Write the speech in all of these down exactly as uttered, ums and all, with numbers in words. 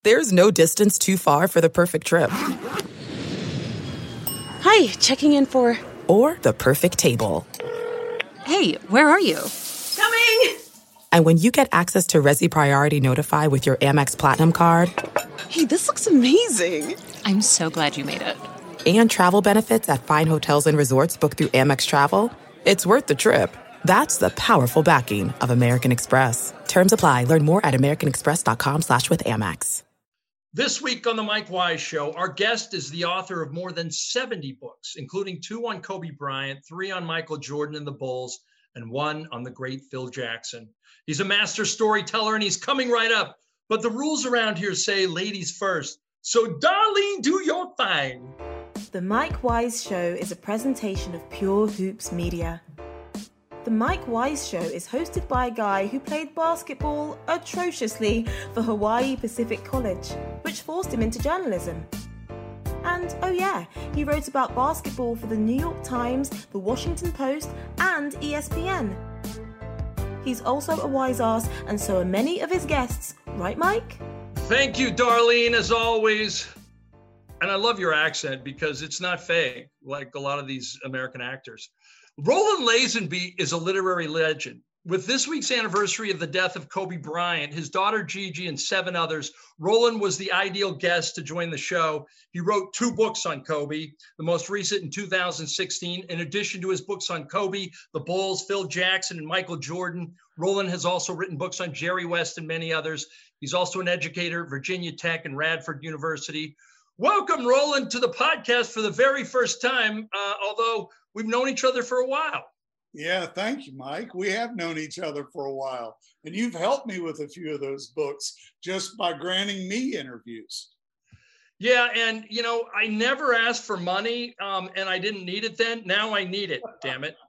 There's no distance too far for the perfect trip. Hi, checking in for... Or the perfect table. Hey, where are you? Coming! And when you get access to Resi Priority Notify with your Amex Platinum card... Hey, this looks amazing. I'm so glad you made it. And travel benefits at fine hotels and resorts booked through Amex Travel, it's worth the trip. That's the powerful backing of American Express. Terms apply. Learn more at americanexpress.com slash with Amex. This week on the Mike Wise Show, our guest is the author of more than seventy books, including two on Kobe Bryant, three on Michael Jordan and the Bulls, and one on the great Phil Jackson. He's a master storyteller, and he's coming right up. But the rules around here say ladies first. So, Darlene, do your thing. The Mike Wise Show is a presentation of Pure Hoops Media. The Mike Wise Show is hosted by a guy who played basketball atrociously for Hawaii Pacific College, which forced him into journalism. And, oh yeah, he wrote about basketball for the New York Times, the Washington Post, and E S P N. He's also a wise ass, and so are many of his guests. Right, Mike? Thank you, Darlene, as always. And I love your accent because it's not fake, like a lot of these American actors. Roland Lazenby is a literary legend. With this week's anniversary of the death of Kobe Bryant, his daughter Gigi, and seven others, Roland was the ideal guest to join the show. He wrote two books on Kobe, the most recent in two thousand sixteen. In addition to his books on Kobe, the Bulls, Phil Jackson, and Michael Jordan, Roland has also written books on Jerry West and many others. He's also an educator at Virginia Tech and Radford University. Welcome, Roland, to the podcast for the very first time, uh, although we've known each other for a while. Yeah, thank you, Mike. We have known each other for a while, and you've helped me with a few of those books just by granting me interviews. Yeah, and, you know, I never asked for money, um, and I didn't need it then. Now I need it, damn it.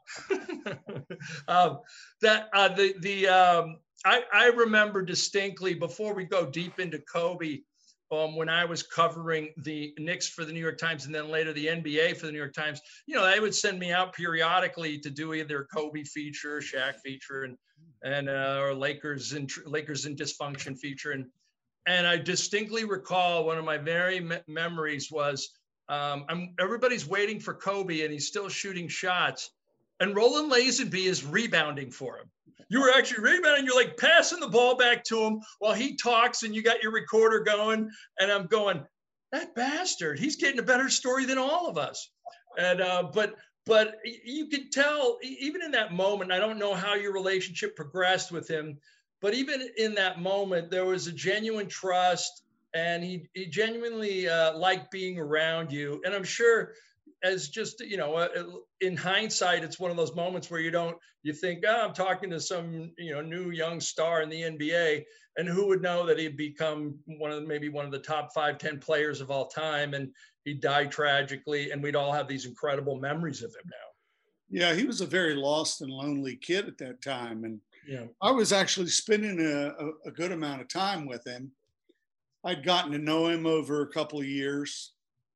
um, that uh, the the um, I, I remember distinctly, before we go deep into Kobe, Um, when I was covering the Knicks for the New York Times and then later the N B A for the New York Times, you know, they would send me out periodically to do either a Kobe feature, Shaq feature, and and uh, or Lakers and Lakers in dysfunction feature. And and I distinctly recall one of my very me- memories was um, I'm everybody's waiting for Kobe and he's still shooting shots, and Roland Lazenby is rebounding for him. You were actually rebounding. You're like passing the ball back to him while he talks, and you got your recorder going. And I'm going, that bastard, he's getting a better story than all of us. And uh, but but you could tell even in that moment. I don't know how your relationship progressed with him, but even in that moment, there was a genuine trust, and he he genuinely uh, liked being around you. And I'm sure, as just, you know, uh, in hindsight, it's one of those moments where you don't, you think, oh, I'm talking to some, you know, new young star in the N B A, and who would know that he'd become one of maybe one of the top five, ten players of all time, and he died tragically, and we'd all have these incredible memories of him now. Yeah, he was a very lost and lonely kid at that time, and yeah. I was actually spending a, a, a good amount of time with him. I'd gotten to know him over a couple of years.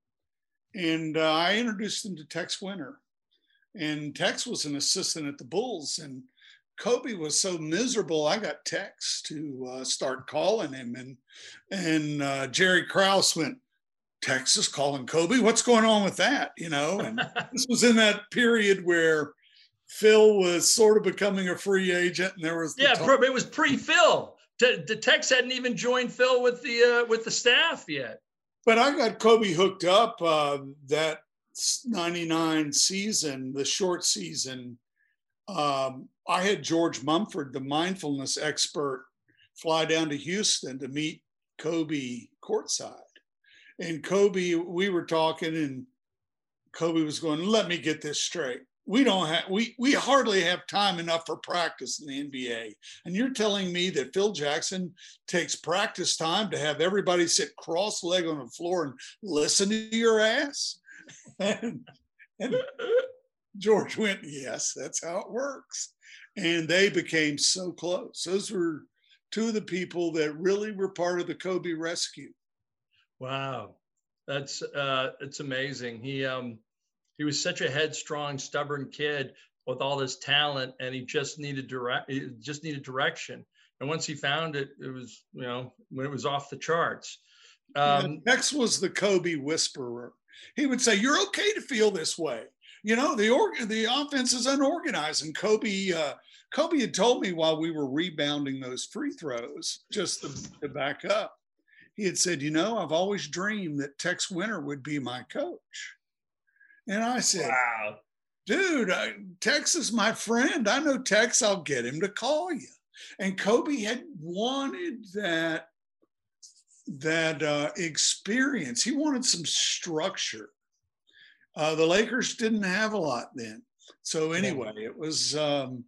And uh, I introduced him to Tex Winter. And Tex was an assistant at the Bulls. And Kobe was so miserable, I got Tex to uh, start calling him. And, and uh, Jerry Krause went, Tex is calling Kobe? What's going on with that? You know, and this was in that period where Phil was sort of becoming a free agent. And there was the yeah, talk- it was pre-Phil. The Tex hadn't even joined Phil with the uh, with the staff yet. But I got Kobe hooked up uh, that ninety-nine season, the short season. Um, I had George Mumford, the mindfulness expert, fly down to Houston to meet Kobe courtside. And Kobe, we were talking, and Kobe was going, let me get this straight. We don't have, we, we hardly have time enough for practice in the N B A. And you're telling me that Phil Jackson takes practice time to have everybody sit cross-legged on the floor and listen to your ass? and, and George went, yes, that's how it works. And they became so close. Those were two of the people that really were part of the Kobe rescue. Wow. That's, uh, it's amazing. He, um, He was such a headstrong, stubborn kid with all this talent, and he just needed direct, he just needed direction. And once he found it, it was, you know, when it was off the charts. Um, yeah, Tex was the Kobe whisperer. He would say, "You're okay to feel this way. You know, the org- the offense is unorganized." And Kobe, uh, Kobe had told me while we were rebounding those free throws, just to, to back up, he had said, "You know, I've always dreamed that Tex Winter would be my coach." And I said, wow. "Dude, I, Tex is my friend. I know Tex. I'll get him to call you." And Kobe had wanted that that uh, experience. He wanted some structure. Uh, the Lakers didn't have a lot then. So anyway, it was, um,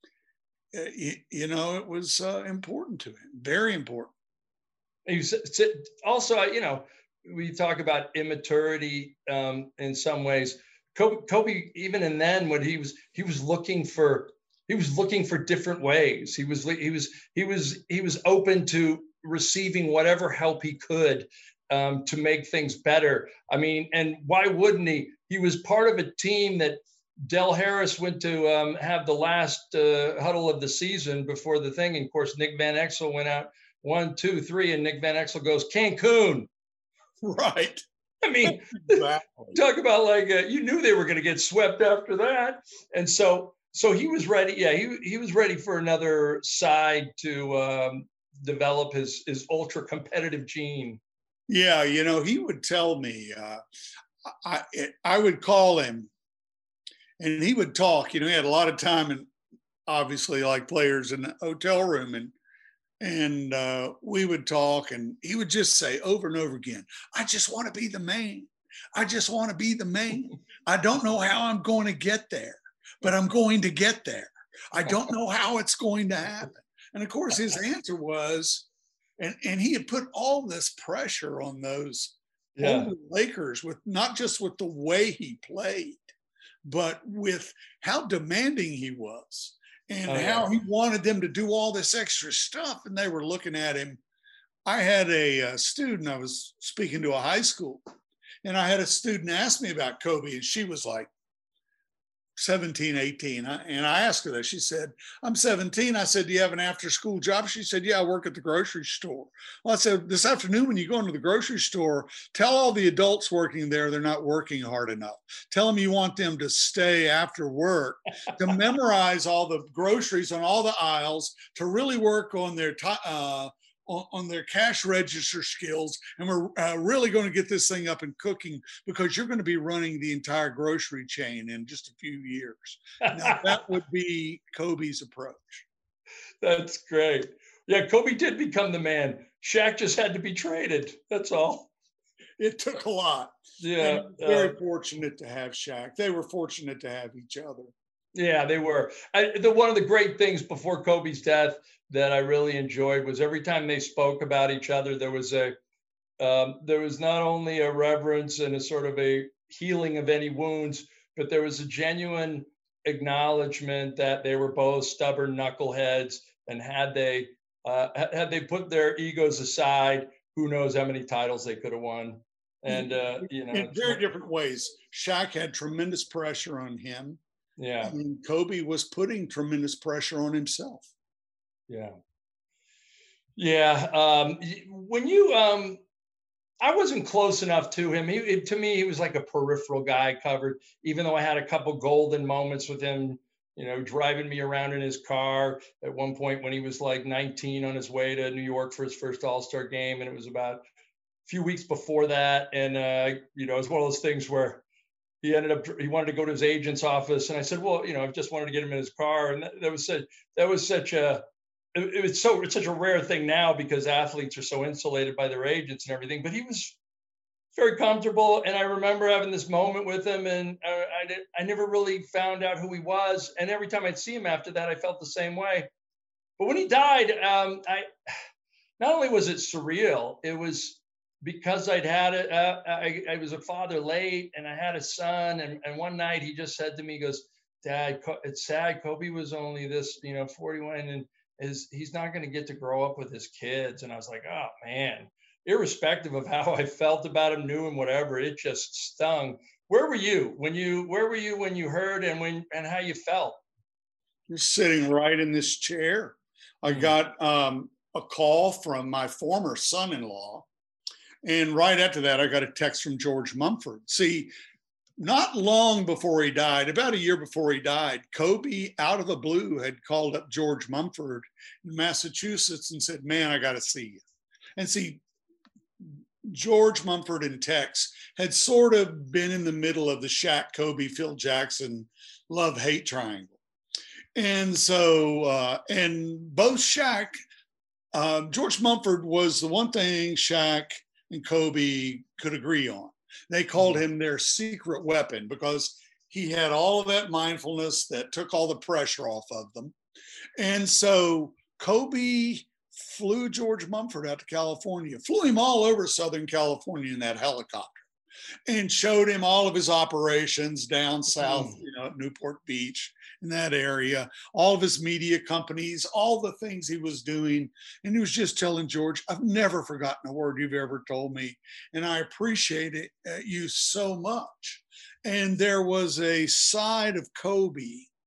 you, you know, it was uh, important to him, very important. You also, you know, we talk about immaturity um, in some ways. Kobe, Kobe, even in then, when he was, he was looking for, he was looking for different ways. He was, he was, he was, he was open to receiving whatever help he could um, to make things better. I mean, and why wouldn't he? He was part of a team that Del Harris went to um, have the last uh, huddle of the season before the thing. And of course, Nick Van Exel went out one, two, three, and Nick Van Exel goes, Cancun. Right. I mean, exactly. Talk about like, uh, you knew they were going to get swept after that. And so, so he was ready. Yeah, he, he was ready for another side to um, develop his, his ultra competitive gene. Yeah. You know, he would tell me, uh, I, I would call him and he would talk. You know, he had a lot of time and obviously like players in the hotel room, and and uh, we would talk, and he would just say over and over again, "I just want to be the man. I just want to be the man. I don't know how I'm going to get there, but I'm going to get there. I don't know how it's going to happen." And of course, his answer was, and, and he had put all this pressure on those yeah. older Lakers with not just with the way he played, but with how demanding he was. And oh, how yeah. he wanted them to do all this extra stuff. And they were looking at him. I had a, a student, I was speaking to a high school, and I had a student ask me about Kobe, and she was like seventeen, eighteen. And I asked her that. She said, "I'm seventeen. I said, "Do you have an after school job?" She said, "Yeah, I work at the grocery store." Well, I said, "This afternoon, when you go into the grocery store, tell all the adults working there they're not working hard enough. Tell them you want them to stay after work to memorize all the groceries on all the aisles, to really work on their t- uh, on, on their cash register skills. And we're uh, really going to get this thing up and cooking, because you're going to be running the entire grocery chain in just a few years." Now, that would be Kobe's approach. That's great. Yeah, Kobe did become the man. Shaq just had to be traded. That's all. It took a lot. Yeah. Very uh, fortunate to have Shaq. They were fortunate to have each other. Yeah, they were. I, the, one of the great things before Kobe's death that I really enjoyed was every time they spoke about each other, there was a um, there was not only a reverence and a sort of a healing of any wounds, but there was a genuine acknowledgement that they were both stubborn knuckleheads, and had they uh, had they put their egos aside, who knows how many titles they could have won. And uh, you know, in very different ways. Shaq had tremendous pressure on him. Yeah. I mean, Kobe was putting tremendous pressure on himself. Yeah. Yeah. Um, when you, um, I wasn't close enough to him. He, it, to me, he was like a peripheral guy covered, even though I had a couple golden moments with him, you know, driving me around in his car at one point when he was like nineteen on his way to New York for his first All-Star game. And it was about a few weeks before that. And, uh, you know, it was one of those things where he ended up, he wanted to go to his agent's office. And I said, well, you know, I just wanted to get him in his car. And that, that was such, that was such a, it, it was so, it's such a rare thing now because athletes are so insulated by their agents and everything, but he was very comfortable. And I remember having this moment with him, and I, I, did, I never really found out who he was. And every time I'd see him after that, I felt the same way. But when he died, um, I, not only was it surreal, it was, because I'd had it, uh, I, I was a father late, and I had a son. And, and one night he just said to me, he goes, "Dad, it's sad. Kobe was only this, you know, forty-one, and is he's not going to get to grow up with his kids." And I was like, oh man, irrespective of how I felt about him, knew him, whatever, it just stung. Where were you when you, where were you when you heard, and when, and how you felt? You're sitting right in this chair. I got um, a call from my former son-in-law. And right after that, I got a text from George Mumford. See, not long before he died, about a year before he died, Kobe, out of the blue, had called up George Mumford in Massachusetts and said, man, I got to see you. And see, George Mumford and Tex had sort of been in the middle of the Shaq, Kobe, Phil Jackson love-hate triangle. And so, uh, and both Shaq, uh, George Mumford was the one thing Shaq and Kobe could agree on. They called him their secret weapon because he had all of that mindfulness that took all the pressure off of them. And so Kobe flew George Mumford out to California, flew him all over Southern California in that helicopter, and showed him all of his operations down south, you know, at Newport Beach, in that area, all of his media companies, all the things he was doing. And he was just telling George, I've never forgotten a word you've ever told me, and I appreciate it, uh, you so much. And there was a side of Kobe.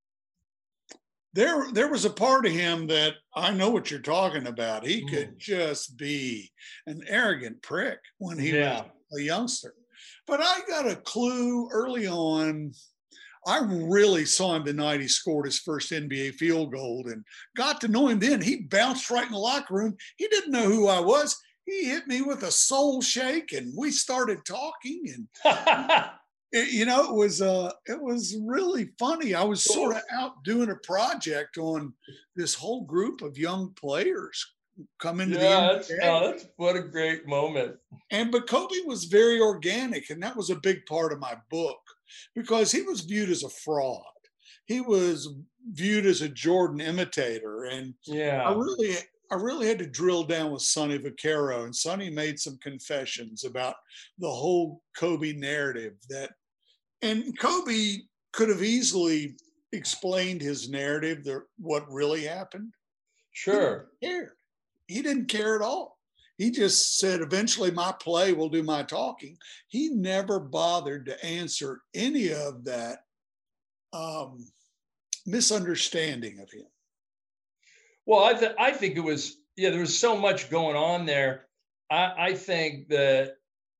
There, there was a part of him that I know what you're talking about. He could just be an arrogant prick when he yeah. was a youngster. But I got a clue early on. I really saw him the night he scored his first N B A field goal and got to know him then. He bounced right in the locker room. He didn't know who I was. He hit me with a soul shake and we started talking. And, it, you know, it was uh, it was really funny. I was sort of out doing a project on this whole group of young players coming to yeah, the that's, oh, that's what a great moment. And but Kobe was very organic, and that was a big part of my book because he was viewed as a fraud. He was viewed as a Jordan imitator, and yeah, I really, I really had to drill down with Sonny Vaccaro, and Sonny made some confessions about the whole Kobe narrative. That, and Kobe could have easily explained his narrative, the, what really happened. Sure, he didn't care. He didn't care at all. He just said, eventually my play will do my talking. He never bothered to answer any of that um, misunderstanding of him. Well, I, th- I think it was, yeah, there was so much going on there. I, I think that,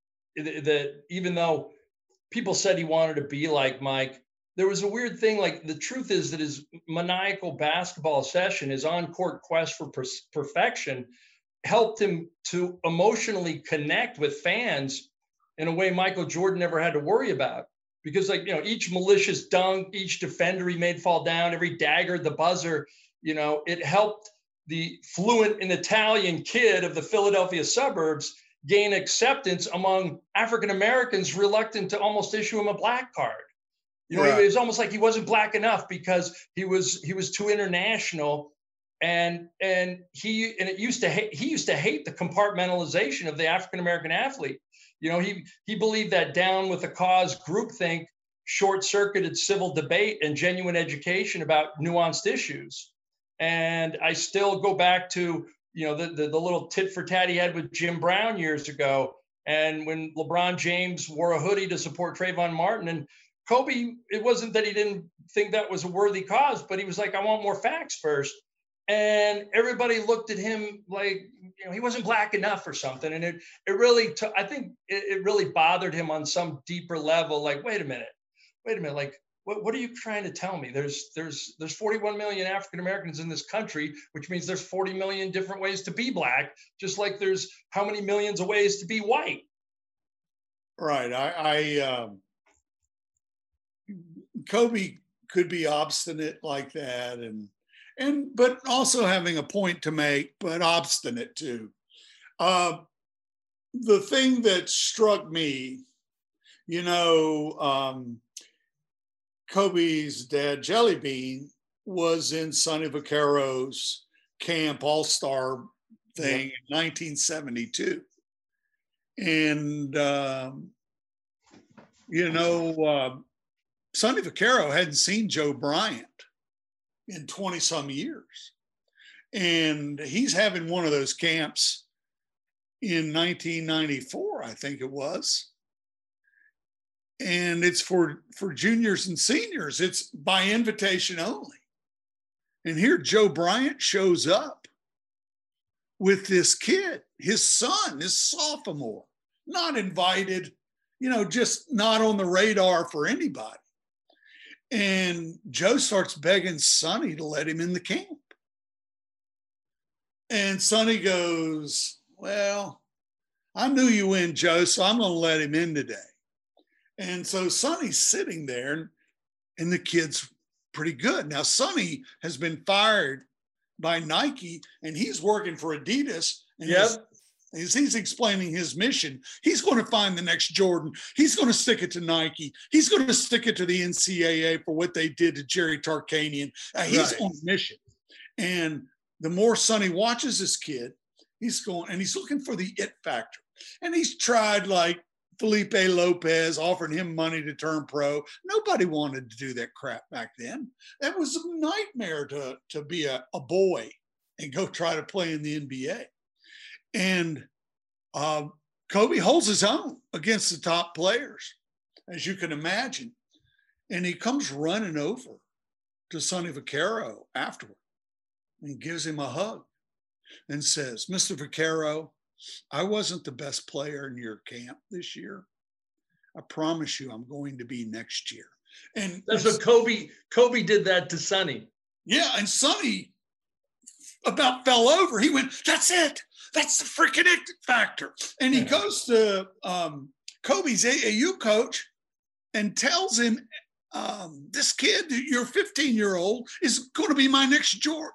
that even though people said he wanted to be like Mike, there was a weird thing. Like, the truth is that his maniacal basketball session, his on-court quest for per- perfection, helped him to emotionally connect with fans in a way Michael Jordan never had to worry about. Because, like, you know, each malicious dunk, each defender he made fall down, every dagger, the buzzer, you know, it helped the fluent and Italian kid of the Philadelphia suburbs gain acceptance among African Americans reluctant to almost issue him a black card. You know, yeah. It was almost like he wasn't black enough because he was he was too international, and and he and it used to hate he used to hate the compartmentalization of the African American athlete. You know, he he believed that down with the cause groupthink short-circuited civil debate and genuine education about nuanced issues. And I still go back to, you know, the the, the little tit for tat he had with Jim Brown years ago, and when LeBron James wore a hoodie to support Trayvon Martin. And Kobe, it wasn't that he didn't think that was a worthy cause, but he was like, I want more facts first. And everybody looked at him like, you know, he wasn't black enough or something. And it it really, t- I think it, it really bothered him on some deeper level. Like, wait a minute, wait a minute. Like, what, what are you trying to tell me? There's there's there's forty-one million African Americans in this country, which means there's forty million different ways to be black, just like there's how many millions of ways to be white. Right. I, I um, Kobe could be obstinate like that, and and but also having a point to make, but obstinate too. Uh, the thing that struck me, you know, um, Kobe's dad, Jelly Bean, was in Sonny Vaccaro's camp all-star thing yeah. in nineteen seventy-two. And, um, you know, uh, Sonny Vaccaro hadn't seen Joe Bryant in twenty some years. And he's having one of those camps in nineteen ninety-four, I think it was. And it's for, for juniors and seniors. It's by invitation only. And here Joe Bryant shows up with this kid, his son, his sophomore, not invited, you know, just not on the radar for anybody. And Joe starts begging Sonny to let him in the camp. And Sonny goes, well, I knew you win, Joe, so I'm going to let him in today. And so Sonny's sitting there, and the kid's pretty good. Now, Sonny has been fired by Nike, and he's working for Adidas. And Yep. As he's explaining his mission, he's going to find the next Jordan. He's going to stick it to Nike. He's going to stick it to the N C double A for what they did to Jerry Tarkanian. Uh, he's Right. on a mission. And the more Sonny watches this kid, he's going, and he's looking for the it factor. And he's tried like Felipe Lopez, offering him money to turn pro. Nobody wanted to do that crap back then. That was a nightmare to, to be a, a boy and go try to play in the N B A. And uh, Kobe holds his own against the top players, as you can imagine. And he comes running over to Sonny Vaccaro afterward and gives him a hug and says, Mister Vaccaro, I wasn't the best player in your camp this year. I promise you I'm going to be next year. And That's what Kobe, Kobe did that to Sonny. yeah, and Sonny about fell over. He went, that's it. That's the freaking it factor. And he goes to um, Kobe's A A U coach and tells him, um, this kid, your fifteen-year-old, is going to be my next Jordan.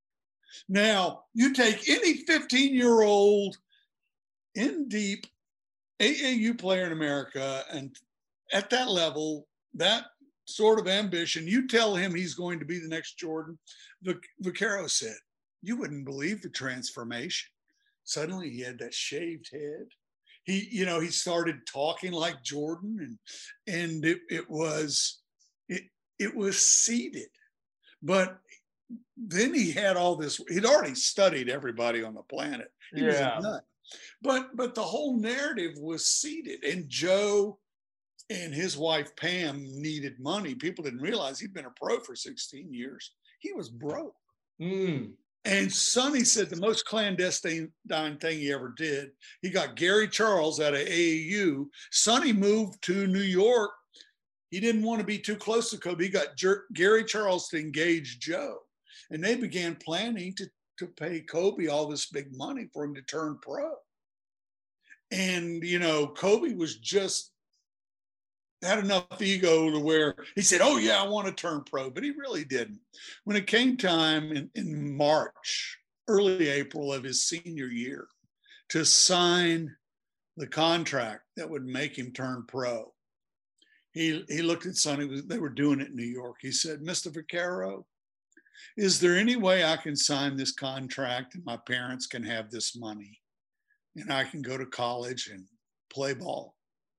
Now, you take any fifteen-year-old in deep A A U player in America, and at that level, that sort of ambition, you tell him he's going to be the next Jordan. Vac- Vaccaro said, you wouldn't believe the transformation. Suddenly he had that shaved head. He, you know, he started talking like Jordan, and and it, it was it it was seeded. But then he had all this, he'd already studied everybody on the planet. He was a nut. But but the whole narrative was seeded. And Joe and his wife Pam needed money. People didn't realize he'd been a pro for sixteen years. He was broke. Mm. And Sonny said the most clandestine thing he ever did, he got Gary Charles out of A A U. Sonny moved to New York. He didn't want to be too close to Kobe. He got Jer- Gary Charles to engage Joe. And they began planning to, to pay Kobe all this big money for him to turn pro. And, you know, Kobe was just, had enough ego to where he said, oh yeah, I want to turn pro, but he really didn't. When it came time in, in March, early April of his senior year, to sign the contract that would make him turn pro, he, he looked at Sonny, they were doing it in New York. He said, Mister Vaccaro, is there any way I can sign this contract and my parents can have this money and I can go to college and play ball?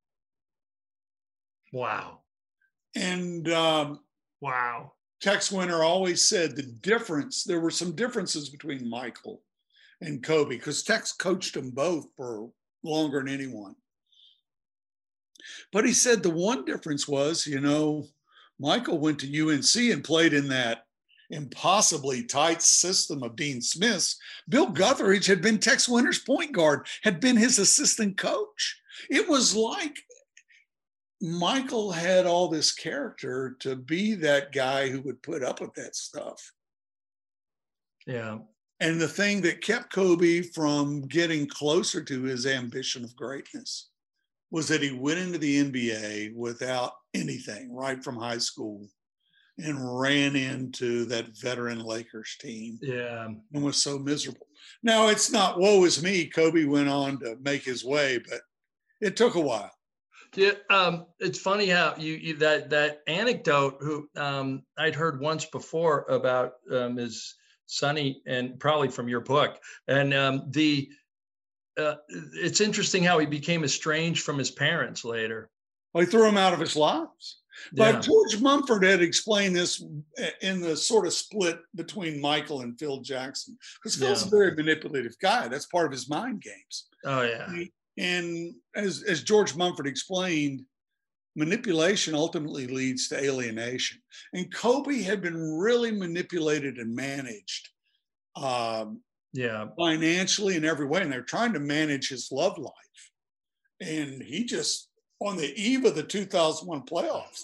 Wow. And um, Wow. Tex Winter always said the difference, there were some differences between Michael and Kobe because Tex coached them both for longer than anyone. But he said the one difference was, you know, Michael went to U N C and played in that impossibly tight system of Dean Smith's. Bill Guthridge had been Tex Winter's point guard, had been his assistant coach. It was like Michael had all this character to be that guy who would put up with that stuff. Yeah. And the thing that kept Kobe from getting closer to his ambition of greatness was that he went into the N B A without anything right from high school and ran into that veteran Lakers team. Yeah. And was so miserable. Now, it's not woe is me. Kobe went on to make his way, but it took a while. Yeah, um, it's funny how you, you that that anecdote who um, I'd heard once before about um, is Sonny, and probably from your book. And um, the uh, it's interesting how he became estranged from his parents later. Well, he threw him out of his lives. Yeah. But George Mumford had explained this in the sort of split between Michael and Phil Jackson, because Phil's Yeah. a very manipulative guy. That's part of his mind games. Oh yeah. And as, as George Mumford explained, manipulation ultimately leads to alienation. And Kobe had been really manipulated and managed um, Yeah. financially in every way. And they're trying to manage his love life. And he just, on the eve of the two thousand one playoffs,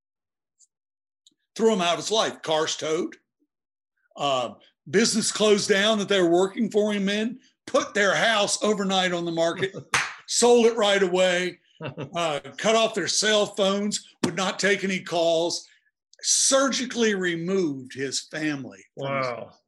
threw him out of his life. Cars towed, uh, business closed down that they were working for him in, put their house overnight on the market, sold it right away, uh, cut off their cell phones, would not take any calls, surgically removed his family. Wow. His-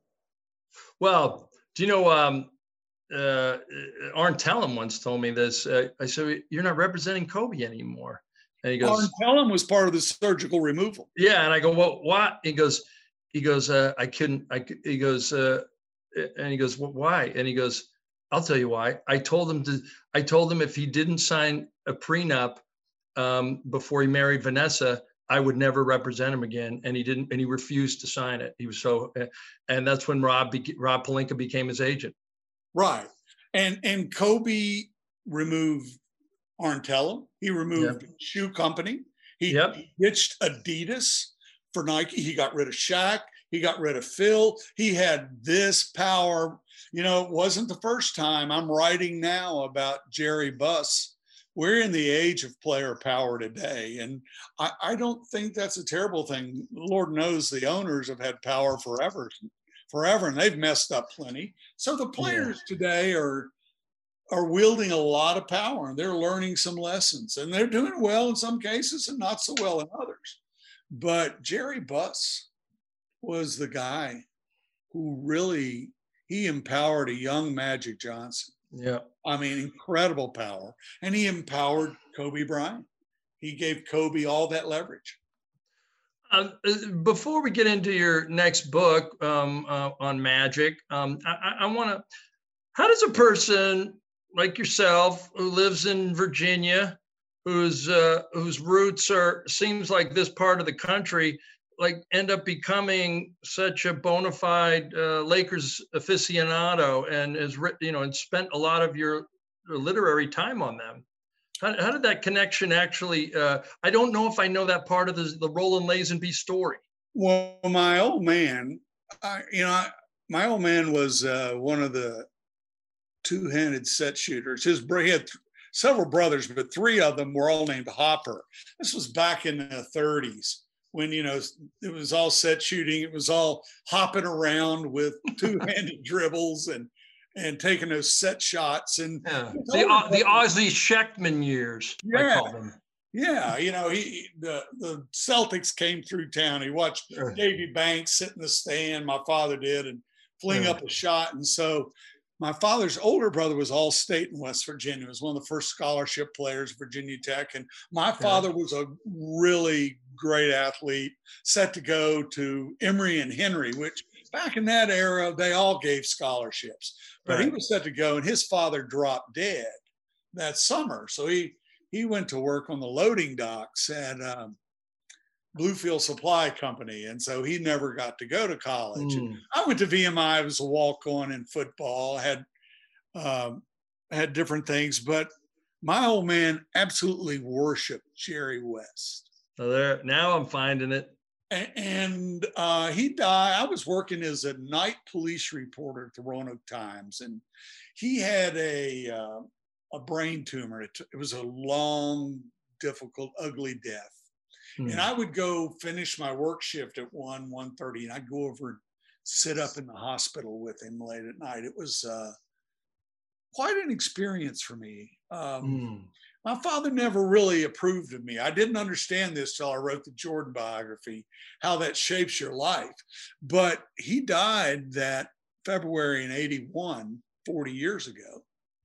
well, do you know, um, uh, Arn Tellem once told me this. Uh, I said, "You're not representing Kobe anymore." And he goes, Arn Tellem was part of the surgical removal. Yeah. And I go, well, what? He goes, he goes, uh, I couldn't, I could, he goes, uh, and he goes, well, why? And he goes, I'll tell you why. I told him to, I told him if he didn't sign a prenup um, before he married Vanessa, I would never represent him again. And he didn't, and he refused to sign it. He was so, and that's when Rob, Be- Rob Pelinka became his agent. Right. And, and Kobe removed Arn Tellem. He removed yep. Shoe Company. He, yep. he ditched Adidas for Nike. He got rid of Shaq. He got rid of Phil. He had this power. You know, it wasn't the first time. I'm writing now about Jerry Buss. We're in the age of player power today. And I, I don't think that's a terrible thing. Lord knows the owners have had power forever, forever, and they've messed up plenty. So the players yeah. today are are wielding a lot of power, and they're learning some lessons, and they're doing well in some cases and not so well in others. But Jerry Buss was the guy who really, he empowered a young Magic Johnson. Yeah. I mean, incredible power. And he empowered Kobe Bryant. He gave Kobe all that leverage. Uh, before we get into your next book um, uh, on Magic, um, I, I want to, how does a person like yourself who lives in Virginia, whose uh, whose roots are, seems like this part of the country, like end up becoming such a bona fide uh, Lakers aficionado and has written, you know, and spent a lot of your literary time on them? How, how did that connection actually, uh, I don't know if I know that part of the, the Roland Lazenby story. Well, my old man, I, you know, I, my old man was uh, one of the two-handed set shooters. His he had th- several brothers, but three of them were all named Hopper. This was back in the thirties when, you know, it was all set shooting. It was all hopping around with two-handed dribbles and and taking those set shots. And yeah. the uh, the Ozzie Schechtman years, yeah. I call them. Yeah, you know, he the, the Celtics came through town. He watched sure. Davy Banks sit in the stand, my father did, and fling yeah. up a shot. And so my father's older brother was all-state in West Virginia. He was one of the first scholarship players at Virginia Tech. And my father yeah. was a really great athlete, set to go to Emory and Henry, which back in that era, they all gave scholarships. But right. he was set to go, and his father dropped dead that summer. So he he went to work on the loading docks at um, Bluefield Supply Company. And so he never got to go to college. Mm. I went to V M I. I was a walk-on in football, had, um, had different things. But my old man absolutely worshiped Jerry West. So there, now I'm finding it. And uh, he died. I was working as a night police reporter at the Roanoke Times, and he had a uh, a brain tumor. It, it was a long, difficult, ugly death. Hmm. And I would go finish my work shift at one, one thirty, and I'd go over and sit up in the hospital with him late at night. It was uh, quite an experience for me. Um, hmm. My father never really approved of me. I didn't understand this till I wrote the Jordan biography, how that shapes your life. But he died that February in eighty-one, forty years ago.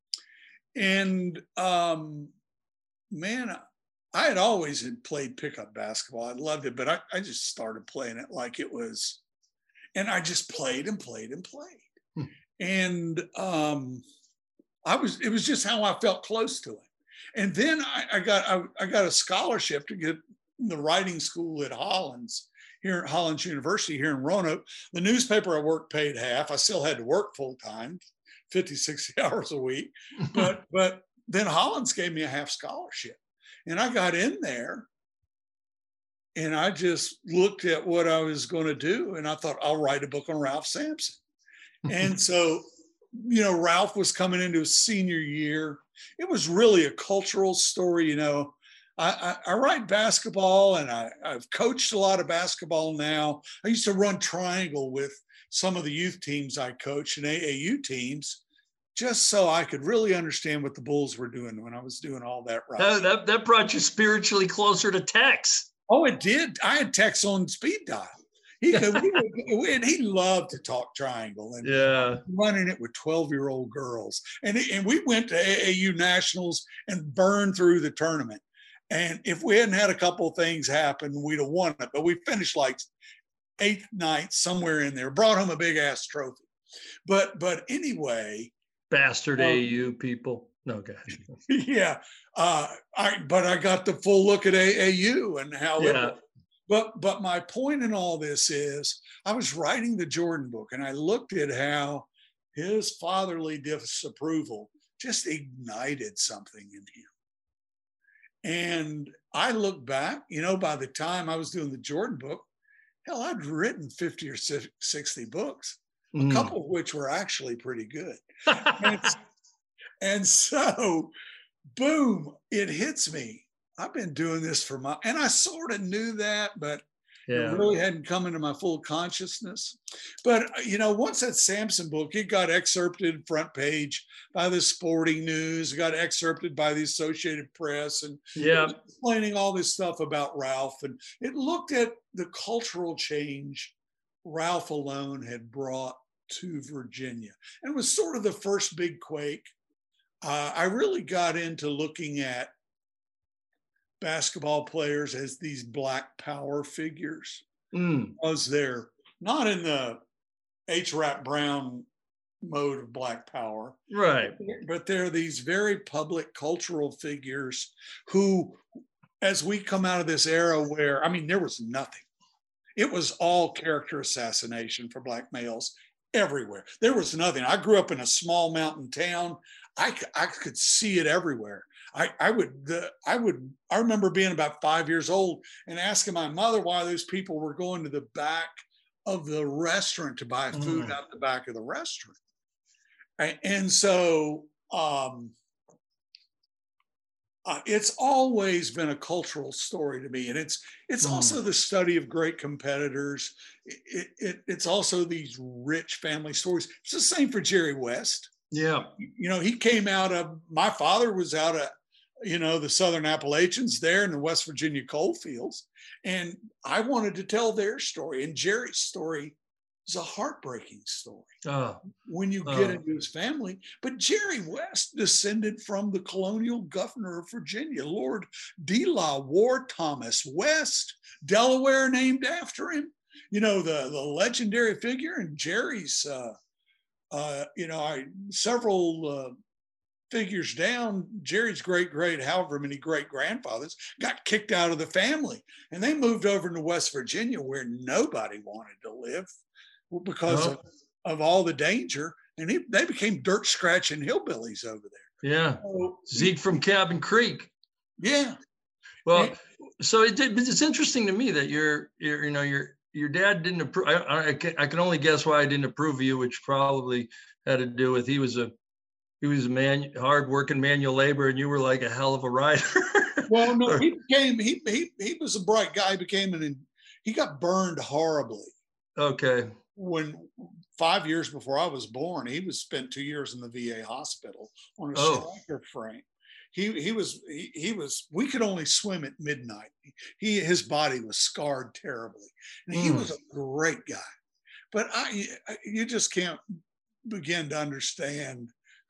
And um, man, I had always had played pickup basketball. I loved it, but I, I just started playing it like it was, and I just played and played and played. Hmm. And um, I was, it was just how I felt close to it. And then I, I got I, I got a scholarship to get in the writing school at Hollins, here at Hollins University here in Roanoke. The newspaper I worked paid half. I still had to work full time, fifty, sixty hours a week. But but then Hollins gave me a half scholarship. And I got in there and I just looked at what I was going to do. And I thought, I'll write a book on Ralph Sampson. And so you know, Ralph was coming into his senior year. It was really a cultural story. You know, I, I, I write basketball, and I, I've coached a lot of basketball now. I used to run triangle with some of the youth teams I coached and A A U teams, just so I could really understand what the Bulls were doing when I was doing all that. Right. That, that, that brought you spiritually closer to Tex. Oh, it did. I had Tex on speed dial. He could, he, would, and he loved to talk triangle and yeah. running it with twelve-year-old girls. And, and we went to A A U Nationals and burned through the tournament. And if we hadn't had a couple of things happen, we'd have won it. But we finished like eighth, ninth, somewhere in there, brought home a big-ass trophy. But but anyway. Bastard um, A A U people. No, gosh. Yeah. Uh, I, but I got the full look at A A U and how yeah. it But but my point in all this is I was writing the Jordan book, and I looked at how his fatherly disapproval just ignited something in him. And I look back, you know, by the time I was doing the Jordan book, hell, I'd written fifty or sixty books, mm. a couple of which were actually pretty good. and, and so, boom, it hits me. I've been doing this for my, and I sort of knew that, but yeah. it really hadn't come into my full consciousness. But, you know, once that Samson book, it got excerpted front page by the Sporting News, it got excerpted by the Associated Press, and yeah. explaining all this stuff about Ralph. And it looked at the cultural change Ralph alone had brought to Virginia. And it was sort of the first big quake. Uh, I really got into looking at basketball players as these Black power figures, mm. because they're not in the H. Rap Brown mode of Black power, right? But they're these very public cultural figures who, as we come out of this era where, I mean, there was nothing. It was all character assassination for Black males everywhere. There was nothing. I grew up in a small mountain town. I, I could see it everywhere. I, I would, the, I would, I remember being about five years old and asking my mother why those people were going to the back of the restaurant to buy food mm. out the back of the restaurant. And, and so um, uh, it's always been a cultural story to me. And it's, it's mm. also the study of great competitors. It, it, it's also these rich family stories. It's the same for Jerry West. Yeah. You know, he came out of, my father was out of, you know, the Southern Appalachians there in the West Virginia coal fields. And I wanted to tell their story. And Jerry's story is a heartbreaking story oh. when you get oh. into his family. But Jerry West descended from the colonial governor of Virginia, Lord De La Warr Thomas West, Delaware named after him. You know, the, the legendary figure. And Jerry's, uh, uh, you know, I several uh, figures down, Jerry's great, great, however many great grandfathers got kicked out of the family, and they moved over to West Virginia where nobody wanted to live because oh. of, of all the danger. And he, they became dirt scratching hillbillies over there. Yeah. So, Zeke from Cabin Creek. Yeah. Well, and, so it did, it's interesting to me that you're, you're you know, you're, your dad didn't approve. I, I, I can only guess why I didn't approve of you, which probably had to do with he was a he was a man, hard-working manual labor, and you were like a hell of a rider. Well, no, he became he he he was a bright guy. He became an he got burned horribly. Okay. When five years before I was born, he was spent two years in the V A hospital on a oh. striker frame. He he was he, he was we could only swim at midnight. He his body was scarred terribly, and he mm. was a great guy. But I you just can't begin to understand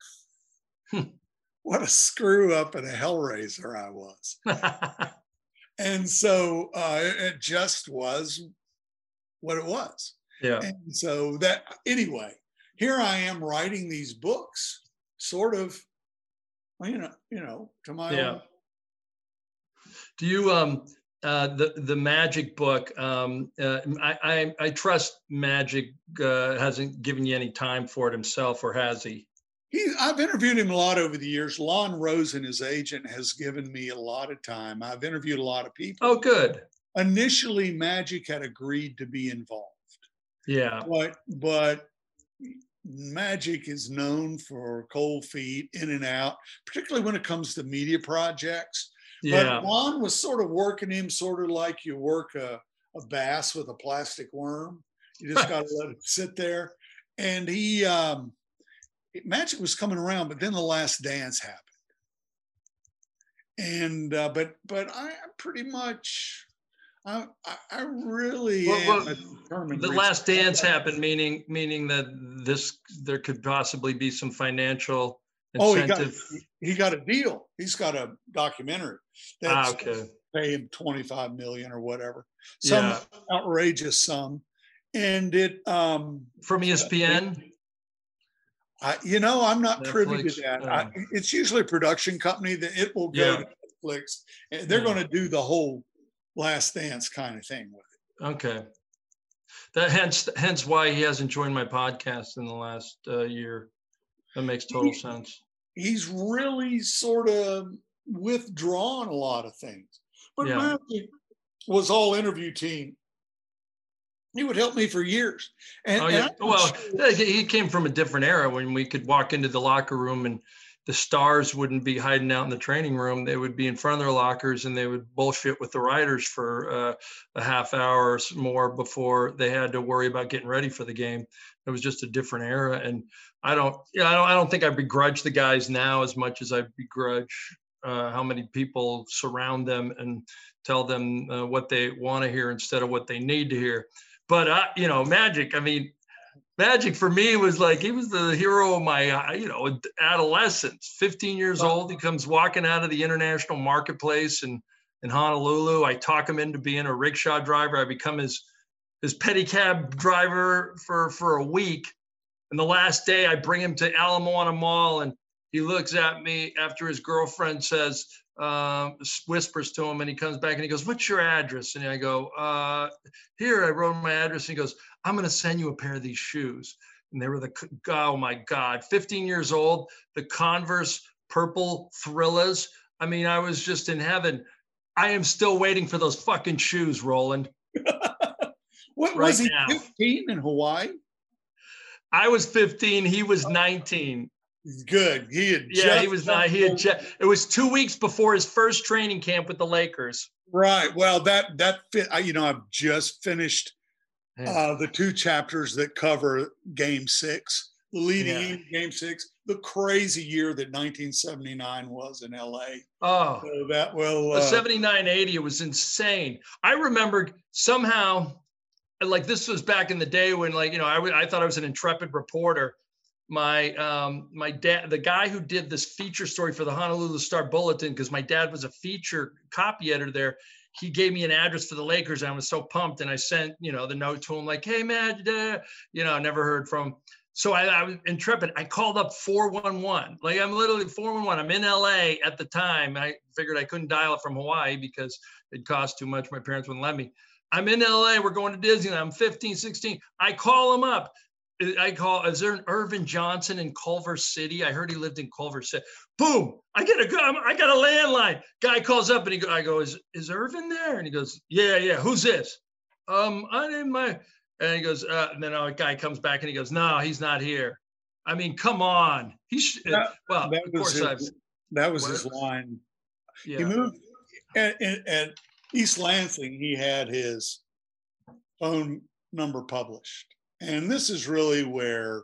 what a screw up and a hellraiser I was. And so uh, it just was what it was. Yeah. And so that anyway, here I am writing these books, sort of. You know, you know, to my yeah. own. Do you um uh the the Magic book? Um, uh, I, I I trust Magic uh, hasn't given you any time for it himself, or has he? He, I've interviewed him a lot over the years. Lon Rosen, his agent, has given me a lot of time. I've interviewed a lot of people. Oh, good. Initially, Magic had agreed to be involved. Yeah. But but Magic is known for cold feet, in and out, particularly when it comes to media projects. Yeah. But Juan was sort of working him sort of like you work a, a bass with a plastic worm. You just got to let it sit there. And he, um, Magic was coming around, but then The Last Dance happened. And, uh, but, but I pretty much, I, I really well, am well, The Last Dance happened, meaning, meaning that this, there could possibly be some financial incentive. Oh, he got, he got a deal. He's got a documentary that's ah, okay. pay him twenty-five million or whatever, some yeah. outrageous sum. And it um from E S P N. I, you know, I'm not Netflix, privy to that. uh, I, it's usually a production company that it will go Yeah. to Netflix, and they're Yeah. going to do the whole Last Dance kind of thing with it. Okay. That hence hence why he hasn't joined my podcast in the last uh, year. That makes total He- sense. He's really sort of withdrawn a lot of things. But Yeah. Magic was all interview team. He would help me for years. And, Oh and yeah. I'm Well, sure- he came from a different era when we could walk into the locker room and the stars wouldn't be hiding out in the training room. They would be in front of their lockers and they would bullshit with the writers for uh, a half hour or more before they had to worry about getting ready for the game. It was just a different era. And I don't, yeah, I don't, I don't think I begrudge the guys now as much as I begrudge uh, how many people surround them and tell them uh, what they want to hear instead of what they need to hear. But, uh, you know, Magic, I mean, Magic for me was like, he was the hero of my, uh, you know, adolescence. fifteen years old, he comes walking out of the international marketplace in, in Honolulu. I talk him into being a rickshaw driver. I become his, his pedicab driver for, for a week. And the last day I bring him to Ala Moana Mall and he looks at me after his girlfriend says, uh, whispers to him and he comes back and he goes, "What's your address?" And I go, uh, "Here, I wrote my address." And he goes, "I'm going to send you a pair of these shoes." And they were the, oh my God, fifteen years old, the Converse purple Thrillas. I mean, I was just in heaven. I am still waiting for those fucking shoes, Roland. What right was he, now. fifteen in Hawaii? I was fifteen. He was nineteen. Good. He had Yeah, just he was not. He had. Just, it was two weeks before his first training camp with the Lakers. Right. Well, that that fit. I, you know, I've just finished Yeah. uh, the two chapters that cover Game Six, the leading Yeah. in Game Six, the crazy year that nineteen seventy-nine was in L A. Oh, So that will. the Uh, seventy-nine eighty, it was insane. I remembered somehow, like this was back in the day when, like, you know, I, w- I thought I was an intrepid reporter. My um, my dad, the guy who did this feature story for the Honolulu Star Bulletin, because my dad was a feature copy editor there, he gave me an address for the Lakers. And I was so pumped, and I sent, you know, the note to him like, "Hey man, dad," you know, never heard from him. So I, I was intrepid. I called up four one one. Like I'm literally four one one. I'm in L A at the time. I figured I couldn't dial it from Hawaii because it cost too much. My parents wouldn't let me. I'm in L A. We're going to Disneyland. I'm fifteen, sixteen. I call him up. I call, is there an Irvin Johnson in Culver City? I heard he lived in Culver City. Boom. I get a, I got a landline. Guy calls up and he go, I go, is, is Irvin there? And he goes, yeah, yeah. Who's this? Um, I didn't my, and he goes, uh, and then a guy comes back and he goes, no, he's not here. I mean, come on. He's, That- well, that of was course his- I've, that was What? his line. yeah. He moved at, at, at East Lansing. He had his phone number published. And this is really where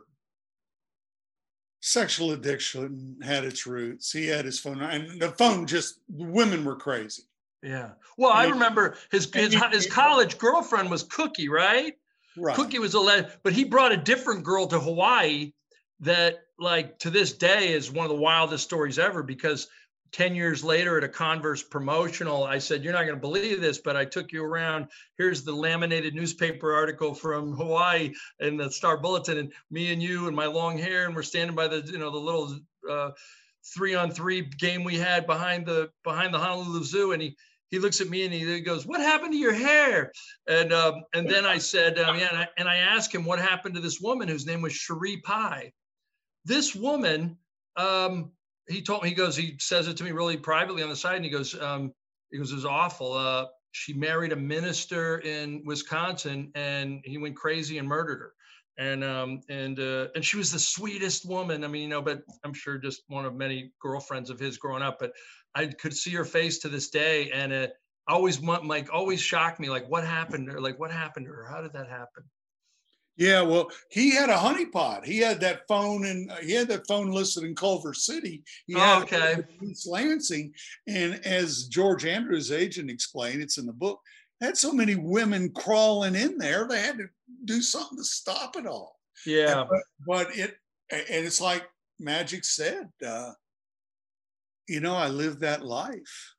sexual addiction had its roots. He had his phone, and the phone just, women were crazy. Yeah. Well, I And- remember his, his, his college girlfriend was Cookie, right? Right. Cookie was a le- but he brought a different girl to Hawaii that, like, to this day is one of the wildest stories ever, because ten years later at a Converse promotional, I said, "You're not going to believe this, but I took you around. Here's the laminated newspaper article from Hawaii in the Star Bulletin, and me and you and my long hair, and we're standing by the, you know, the little uh, three on three game we had behind the behind the Honolulu Zoo." And he he looks at me and he goes, "What happened to your hair?" And um, and then I said, um, yeah, and I, and I asked him what happened to this woman whose name was Cherie Pie. This woman, um, he told me, he goes, he says it to me really privately on the side, and he goes, um, he goes, it was awful. Uh, she married a minister in Wisconsin, and he went crazy and murdered her. And um, and uh, and she was the sweetest woman. I mean, you know, but I'm sure just one of many girlfriends of his growing up. But I could see her face to this day, and it always like always shocked me. Like, what happened to her? Like, what happened to her? How did that happen? Yeah, well, he had a honeypot. He had that phone, and he had that phone listed in Culver City. He had oh, okay. it in East Lansing, and as George Andrews' agent explained, it's in the book. Had so many women crawling in there, they had to do something to stop it all. Yeah, but, but it, and it's like Magic said, uh, you know, I lived that life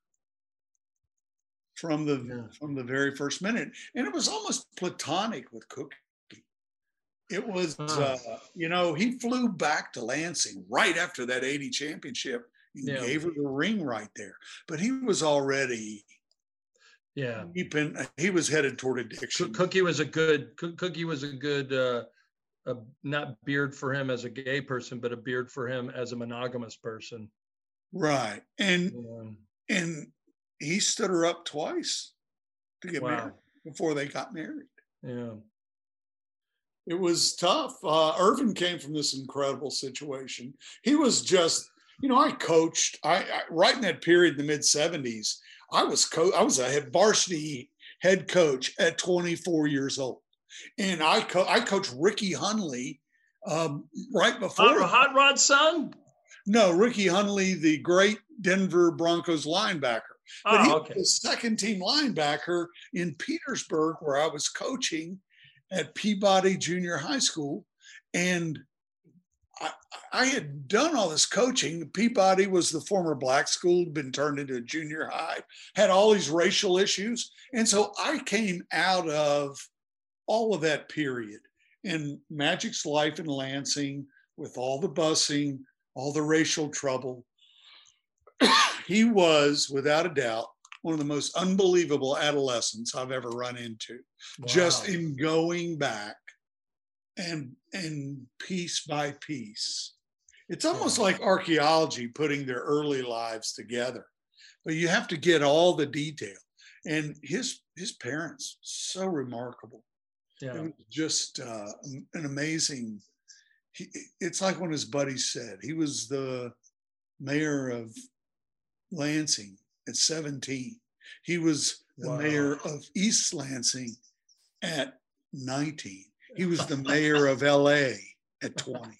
from the yeah. from the very first minute, and it was almost platonic with Cookie. It was, uh, you know, he flew back to Lansing right after that eighty championship and yeah. gave her the ring right there. But he was already, yeah, keeping, he was headed toward addiction. Cookie was a good, Cookie was a good, uh, a, not beard for him as a gay person, but a beard for him as a monogamous person. Right. And, yeah. and he stood her up twice to get wow. married before they got married. Yeah. It was tough. Uh, Earvin came from this incredible situation. He was just, you know, I coached. I, I right in that period in the mid seventies. I was co- I was a head varsity head coach at twenty-four years old, and I co- I coached Ricky Hunley um, right before. Hot, Hot Rod's son? No, Ricky Hunley, the great Denver Broncos linebacker. But oh, he okay. was the second team linebacker in Petersburg, where I was coaching at Peabody Junior High School. And I, I had done all this coaching. Peabody was the former black school, been turned into a junior high, had all these racial issues. And so I came out of all of that period. And Magic's life in Lansing, with all the busing, all the racial trouble, he was, without a doubt, one of the most unbelievable adolescents I've ever run into. Wow. Just in going back and and piece by piece. It's almost yeah. like archaeology putting their early lives together. But you have to get all the detail. And his his parents, so remarkable. Yeah. It was just uh, an amazing, he, it's like one of his buddies said, he was the mayor of Lansing at seventeen. He was the wow. mayor of East Lansing at nineteen. He was the mayor of L A at twenty.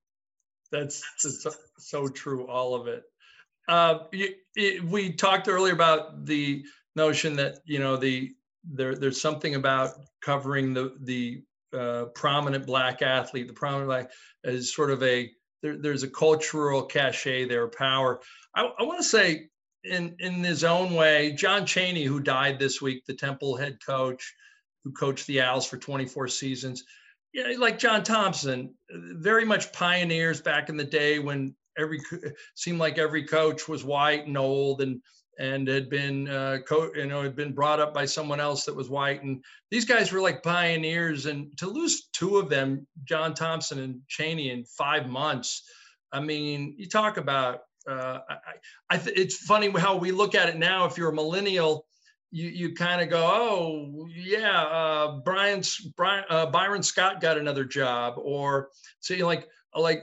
That's, that's so, so true, all of it. Uh, it, it. We talked earlier about the notion that, you know, the there there's something about covering the the uh, prominent black athlete, the prominent black, as sort of a, there, there's a cultural cachet there, power. I, I want to say, in in his own way, John Chaney, who died this week, the Temple head coach, who coached the Owls for twenty-four seasons, yeah, like John Thompson, very much pioneers back in the day when every seemed like every coach was white and old and and had been uh, co- you know had been brought up by someone else that was white, and these guys were like pioneers. And to lose two of them, John Thompson and Chaney, in five months, I mean, you talk about. Uh, I, I th- it's funny how we look at it now. If you're a millennial, you you kind of go, oh yeah, uh, Brian's Brian uh, Byron Scott got another job, or say like like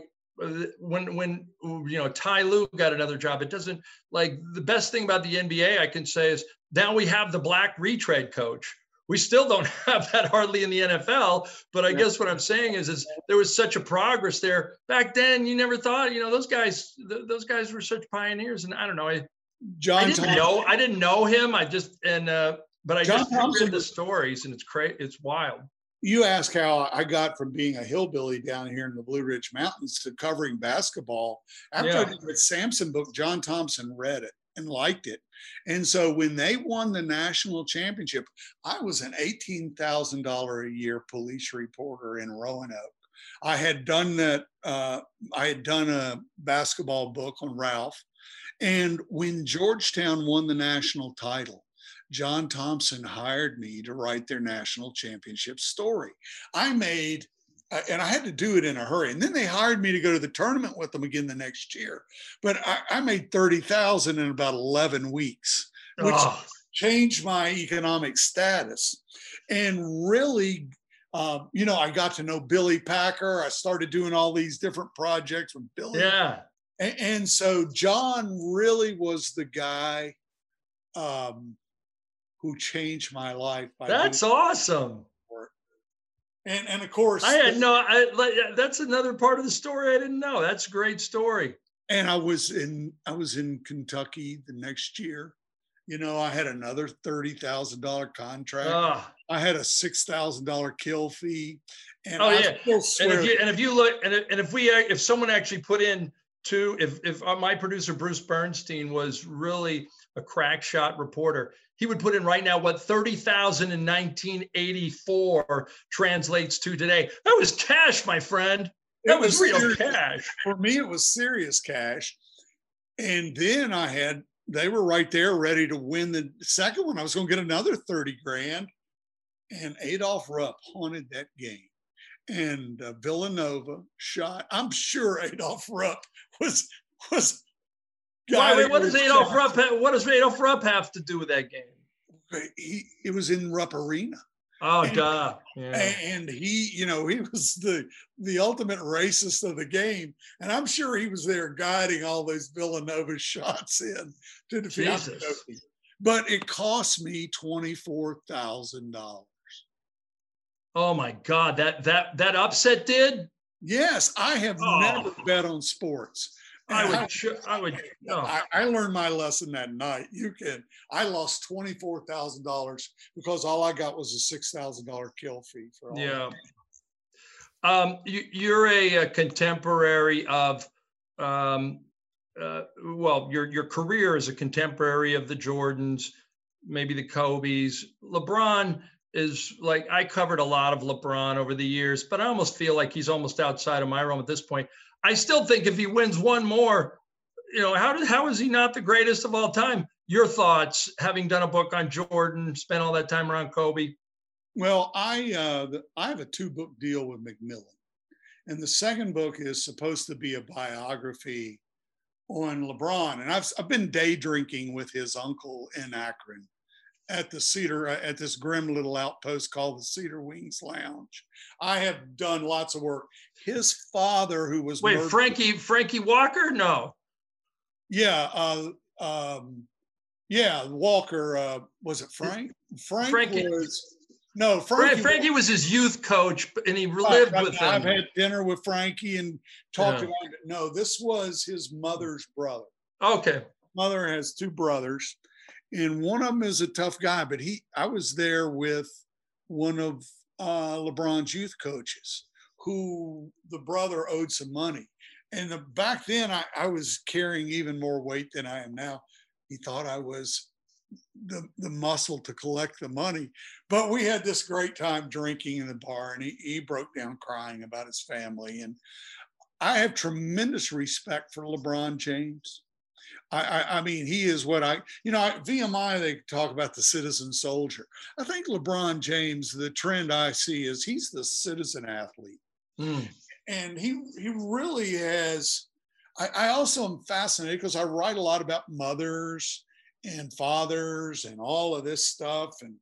when when you know Ty Lue got another job. It doesn't, like, the best thing about the N B A I can say is now we have the black retread coach. We still don't have that hardly in the N F L, but I yeah. guess what I'm saying is, is there was such a progress there. Back then, you never thought, you know, those guys, th- those guys were such pioneers. And I don't know, I, John I didn't Thompson. know, I didn't know him. I just, and, uh, but I John just Thompson, read the stories, and it's crazy. It's wild. You ask how I got from being a hillbilly down here in the Blue Ridge Mountains to covering basketball. After Yeah. I did the Sampson book, John Thompson read it and liked it. And so when they won the national championship, I was an eighteen thousand dollars a year police reporter in Roanoke. I had done that. Uh, I had done a basketball book on Ralph. And when Georgetown won the national title, John Thompson hired me to write their national championship story. I made, and I had to do it in a hurry. And then they hired me to go to the tournament with them again the next year. But I, I made thirty thousand in about eleven weeks, which Oh. changed my economic status. And really, Um, you know, I got to know Billy Packer. I started doing all these different projects with Billy. Yeah. And, and so John really was the guy um, who changed my life. By That's awesome. And, and of course, I had no, I, that's another part of the story I didn't know. That's a great story. And I was in, I was in Kentucky the next year. You know, I had another thirty thousand dollars contract. Oh. I had a six thousand dollars kill fee. And oh I yeah. And if you, and if you look, and if, and if we, if someone actually put in two, if, if my producer, Bruce Bernstein, was really a crack shot reporter, he would put in right now what thirty thousand in nineteen eighty-four translates to today. That was cash, my friend. That was, was real serious. cash. For me, it was serious cash. And then I had, they were right there ready to win the second one. I was going to get another thirty grand. And Adolph Rupp haunted that game. And uh, Villanova shot. I'm sure Adolph Rupp was, was, Why, wait, what does Adolph Rupp have, what does Adolph Rupp have to do with that game? He, it was in Rupp Arena. Oh, and, duh. Yeah. And he, you know, he was the the ultimate racist of the game. And I'm sure he was there guiding all those Villanova shots in to defeat Kentucky. But it cost me twenty-four thousand dollars. Oh my God, that that that upset did? Yes, I have oh. never bet on sports. I would, I, I would. Oh. I, I learned my lesson that night. You can. I lost twenty-four thousand dollars because all I got was a six thousand dollar kill fee for all. Yeah. Um, you, you're a, a contemporary of, um, uh, well, your your career is a contemporary of the Jordans, maybe the Kobes. LeBron is like, I covered a lot of LeBron over the years, but I almost feel like he's almost outside of my realm at this point. I still think if he wins one more, you know, how did, how is he not the greatest of all time? Your thoughts, having done a book on Jordan, spent all that time around Kobe. Well, I uh, I have a two book deal with Macmillan, and the second book is supposed to be a biography on LeBron. And I've I've been day drinking with his uncle in Akron at the Cedar, at this grim little outpost called the Cedar Wings Lounge. I have done lots of work. His father, who was wait, murdered, Frankie Frankie Walker, no, yeah, uh, um, yeah, Walker. Uh, was it Frank? Frank Frankie. was no Frankie. Frankie was his youth coach, and he lived right, with him. I've had dinner with Frankie and talked yeah. about it. No, this was his mother's brother. Okay, mother has two brothers. And one of them is a tough guy, but he, I was there with one of uh, LeBron's youth coaches who the brother owed some money. And the, back then I, I was carrying even more weight than I am now. He thought I was the, the muscle to collect the money, but we had this great time drinking in the bar, and he, he broke down crying about his family. And I have tremendous respect for LeBron James. I, I, I mean, he is what I, you know, V M I, they talk about the citizen soldier. I think LeBron James, the trend I see is he's the citizen athlete. Mm. And he he really has, I, I also am fascinated because I write a lot about mothers and fathers and all of this stuff. And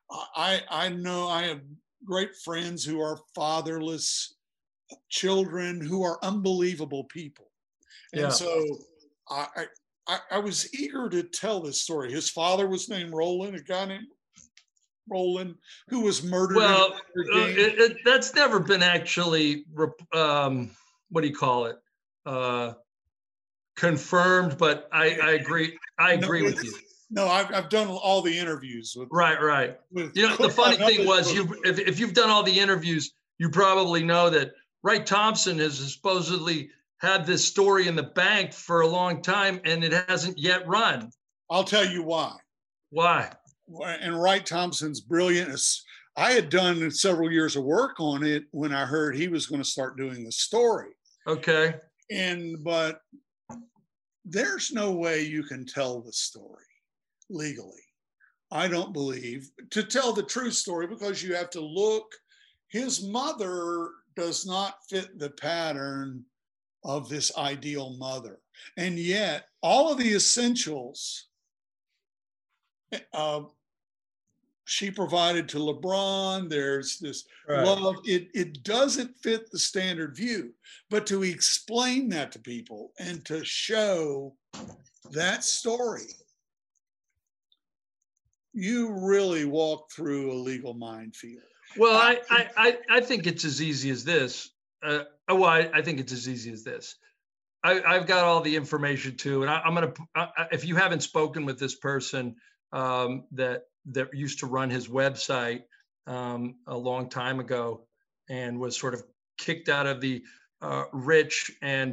I, I know I have great friends who are fatherless children who are unbelievable people. And yeah. so I, I I, I was eager to tell this story. His father was named Roland, a guy named Roland, who was murdered. Well, uh, it, it, that's never been actually, um, what do you call it? Uh, confirmed, but I, I agree. I agree no, with you. No, I've, I've done all the interviews with. Right, right. With, you know, the funny thing was, you if, if you've done all the interviews, you probably know that Wright Thompson has supposedly had this story in the bank for a long time, and it hasn't yet run. I'll tell you why. Why? And Wright Thompson's brilliant. I had done several years of work on it when I heard he was going to start doing the story. Okay. And, but there's no way you can tell the story legally. I don't believe, to tell the true story, because you have to look. His mother does not fit the pattern of this ideal mother. And yet all of the essentials uh, she provided to LeBron. There's this Right. love. It, it doesn't fit the standard view, but to explain that to people and to show that story, you really walk through a legal minefield. Well, I, I, I, I think it's as easy as this. Uh, well, I, I think it's as easy as this. I, I've got all the information too, and I, I'm gonna. I, if you haven't spoken with this person um, that that used to run his website um, a long time ago, and was sort of kicked out of the uh, rich and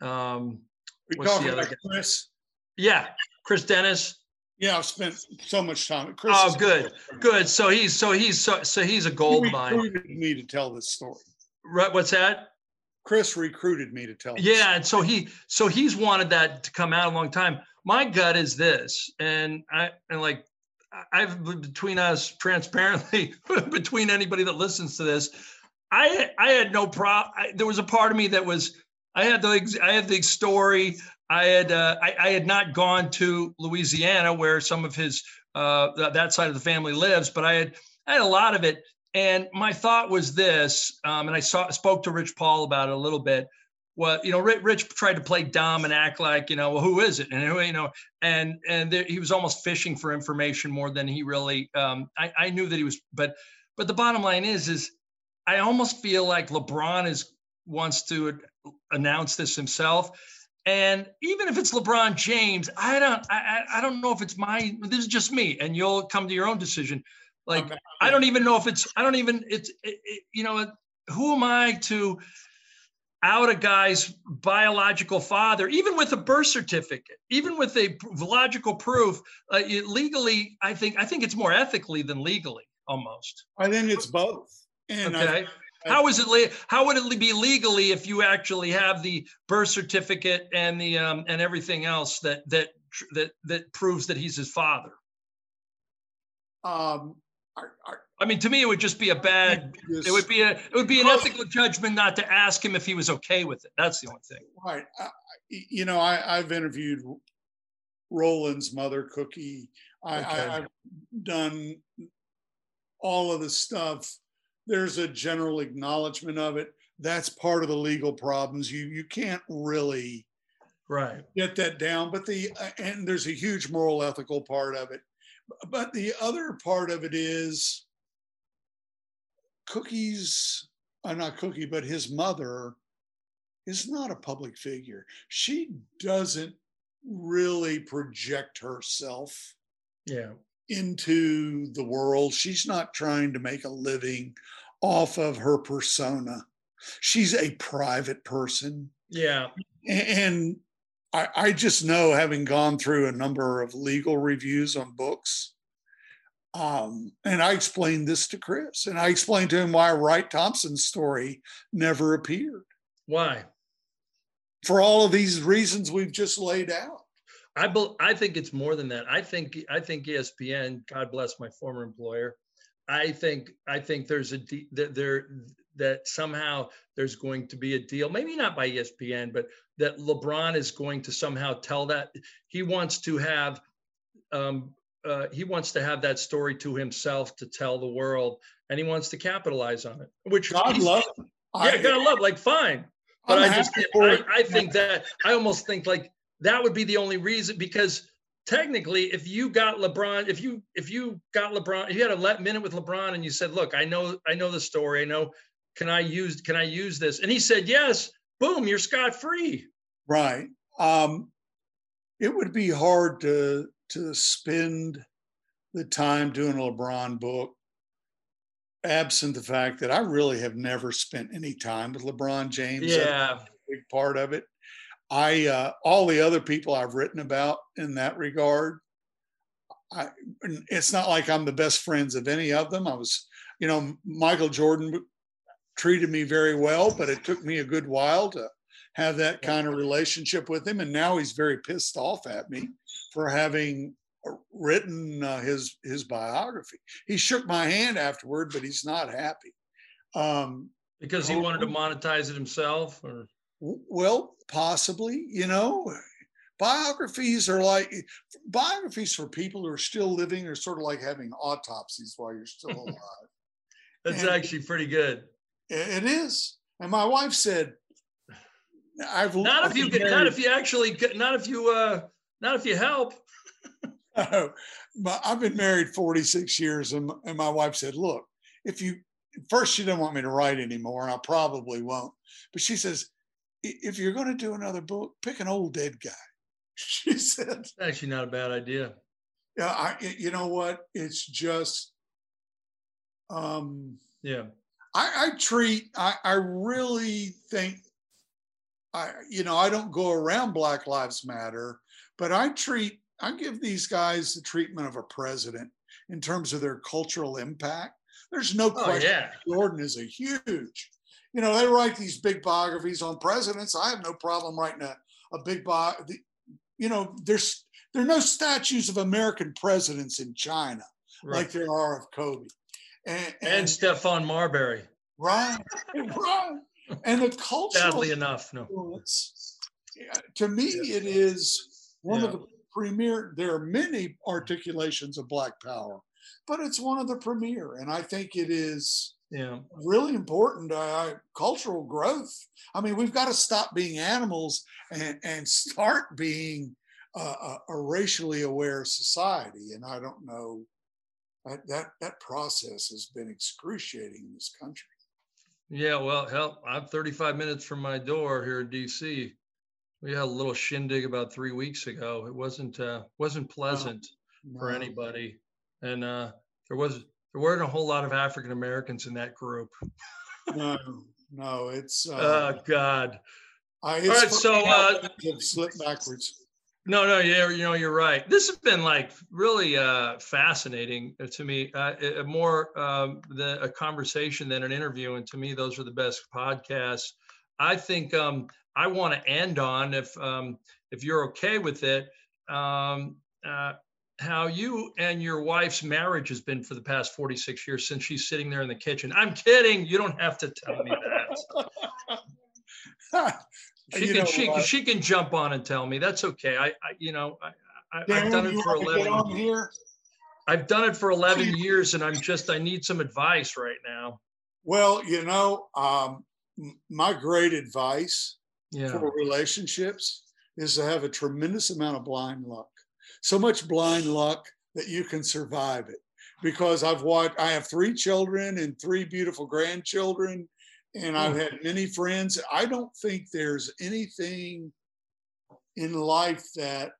um, We what's talking the other about guy? Chris. Yeah, Chris Dennis. Yeah, I've spent so much time. Chris Oh, is- good, good. So he's so he's so so he's a gold He mine. recruited me to tell this story. Right? What's that? Chris recruited me to tell. this Yeah, and so he so he's wanted that to come out a long time. My gut is this, and I and like I've between us transparently between anybody that listens to this, I I had no problem. There was a part of me that was I had the I had the story. I had uh, I, I had not gone to Louisiana where some of his uh, that side of the family lives, but I had I had a lot of it. And my thought was this, um, and I saw, spoke to Rich Paul about it a little bit. Well, you know, Rich, Rich tried to play dumb and act like, you know, well, who is it? And who, you know, and and there, he was almost fishing for information more than he really. Um, I, I knew that he was, but but the bottom line is, is I almost feel like LeBron is wants to announce this himself. And even if it's LeBron James, I don't, I, I don't know if it's my. This is just me, and you'll come to your own decision. Like, okay. I don't even know if it's, I don't even, it's, it, it, you know, who am I to out a guy's biological father, even with a birth certificate, even with a logical proof, uh, it, legally, I think, I think it's more ethically than legally almost. I think it's both. And okay. I, I, how is it, how would it be legally if you actually have the birth certificate and the, um, and everything else that, that, that, that proves that he's his father? Um, I, I, I mean, to me, it would just be a bad. It would be a. It would be an ethical judgment not to ask him if he was okay with it. That's the only thing. Right. I, you know, I, I've interviewed Roland's mother, Cookie. I, Okay. I, I've done all of the stuff. There's a general acknowledgement of it. That's part of the legal problems. You you can't really right get that down. But the and there's a huge moral, ethical part of it. But the other part of it is Cookie's, uh, not Cookie, but his mother is not a public figure. She doesn't really project herself yeah. into the world. She's not trying to make a living off of her persona. She's a private person. Yeah. And I, I just know, having gone through a number of legal reviews on books, um, and I explained this to Chris, and I explained to him why Wright Thompson's story never appeared. Why? For all of these reasons we've just laid out. I be, I think it's more than that. I think I think E S P N, God bless my former employer. I think I think there's a that there that somehow there's going to be a deal, maybe not by E S P N, but that LeBron is going to somehow tell that he wants to have um, uh, he wants to have that story to himself to tell the world, and he wants to capitalize on it. Which God love it. Yeah, I, God love, like fine. But I'm I just I, I think that I almost think like that would be the only reason, because technically, if you got LeBron, if you if you got LeBron, if you had a minute with LeBron and you said, look, I know I know the story, I know, can I use can I use this? And he said yes, boom, you're scot-free. Right. Um, it would be hard to to spend the time doing a LeBron book, absent the fact that I really have never spent any time with LeBron James. Yeah. That's a big part of it. I uh, all the other people I've written about in that regard, I it's not like I'm the best friends of any of them. I was, you know, Michael Jordan treated me very well, but it took me a good while to have that kind of relationship with him. And now he's very pissed off at me for having written uh, his his biography. He shook my hand afterward, but he's not happy. Um, because he wanted to monetize it himself, or well, possibly, you know, biographies are like biographies for people who are still living are sort of like having autopsies while you're still alive. That's And actually pretty good. it is. And my wife said, I've Not I've if you been get, not married- if you actually, not if you, uh, not if you help. Oh, but I've been married forty-six years, and, and my wife said, look, if you, first she didn't want me to write anymore, and I probably won't. But she says, "I- if you're going to do another book, pick an old dead guy." She said, Actually, not a bad idea. yeah, I, you know what? It's just, um, Yeah. I, I treat, I, I really think, I, you know, I don't go around Black Lives Matter, but I treat, I give these guys the treatment of a president in terms of their cultural impact. There's no Oh, question yeah. Jordan is a huge, you know, they write these big biographies on presidents. I have no problem writing a, a big bio. The, you know, there's, there are no statues of American presidents in China Right. like there are of Kobe. And, And, and Stephon Marbury. right, right. And the cultural Sadly enough, no. influence, yeah, to me, it is one of Yeah. the premier, there are many articulations of Black power, but it's one of the premier. And I think it is Yeah. really important, uh, cultural growth. I mean, we've got to stop being animals and, and start being uh, a, a racially aware society. And I don't know, that, that, that process has been excruciating in this country. Yeah, well, hell, I'm thirty-five minutes from my door here in D C. We had a little shindig about three weeks ago. It wasn't uh, wasn't pleasant for No. anybody, and uh, there was there weren't a whole lot of African Americans in that group. No, no, it's. Uh, Oh God! I, All right, so uh, have slipped backwards. no, no, yeah, you know, you're right. This has been like really uh, fascinating to me. Uh, it- more um, the, a conversation than an interview, and to me, those are the best podcasts. I think um, I want to end on, if um, if you're okay with it, um, uh, how you and your wife's marriage has been for the past forty-six years since she's sitting there in the kitchen. I'm kidding. You don't have to tell me that. She You can know she what? she can jump on and tell me. That's okay. I, I you know I, I Darren, I've done you it for want to get eleven. on here? I've done it for eleven years, and I'm just I need some advice right now. Well, you know, um, m- my great advice Yeah. for relationships is to have a tremendous amount of blind luck. So much blind luck that you can survive it. Because I've watched, I have three children and three beautiful grandchildren, and I've had many friends. I don't think there's anything in life that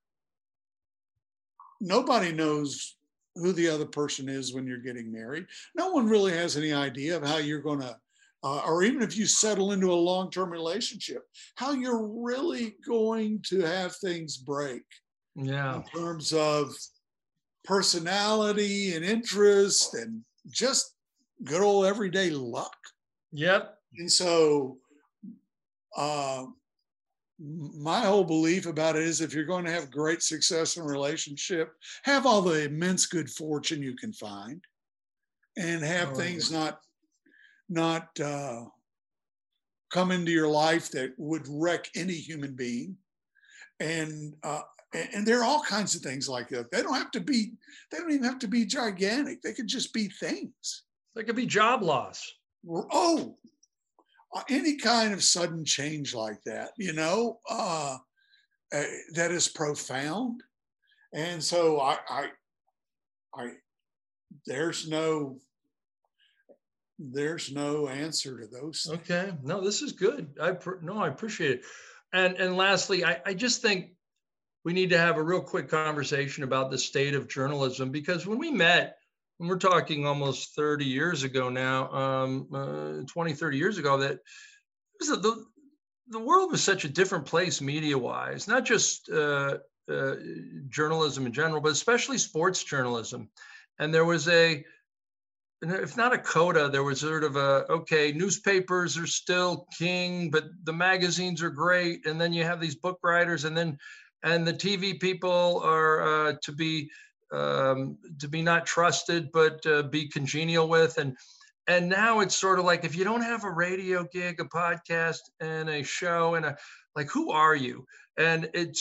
nobody knows who the other person is when you're getting married. No one really has any idea of how you're going to, uh, or even if you settle into a long-term relationship, how you're really going to have things break Yeah. in terms of personality and interest and just good old everyday luck. Yep. And so uh, my whole belief about it is if you're going to have great success in a relationship, have all the immense good fortune you can find and have Oh, things not not uh, come into your life that would wreck any human being. And uh, and there are all kinds of things like that. They don't have to be, they don't even have to be gigantic. They could just be things. There could be job loss. Oh, uh, any kind of sudden change like that, you know, uh, uh, that is profound. And so I, I, I, there's no, there's no answer to those things. Okay. No, this is good. I pr- no, I appreciate it. And and lastly, I, I just think we need to have a real quick conversation about the state of journalism, because when we met, and we're talking almost thirty years ago now, um, uh, twenty, thirty years ago, that it was a, the, the world was such a different place media-wise, not just uh, uh, journalism in general, but especially sports journalism. And there was a, if not a coda, there was sort of a, okay, newspapers are still king, but the magazines are great. And then you have these book writers, and then, and the T V people are uh, to be, um, to be not trusted, but uh, be congenial with. And, and now it's sort of like, if you don't have a radio gig, a podcast and a show and a, like, who are you? And it's,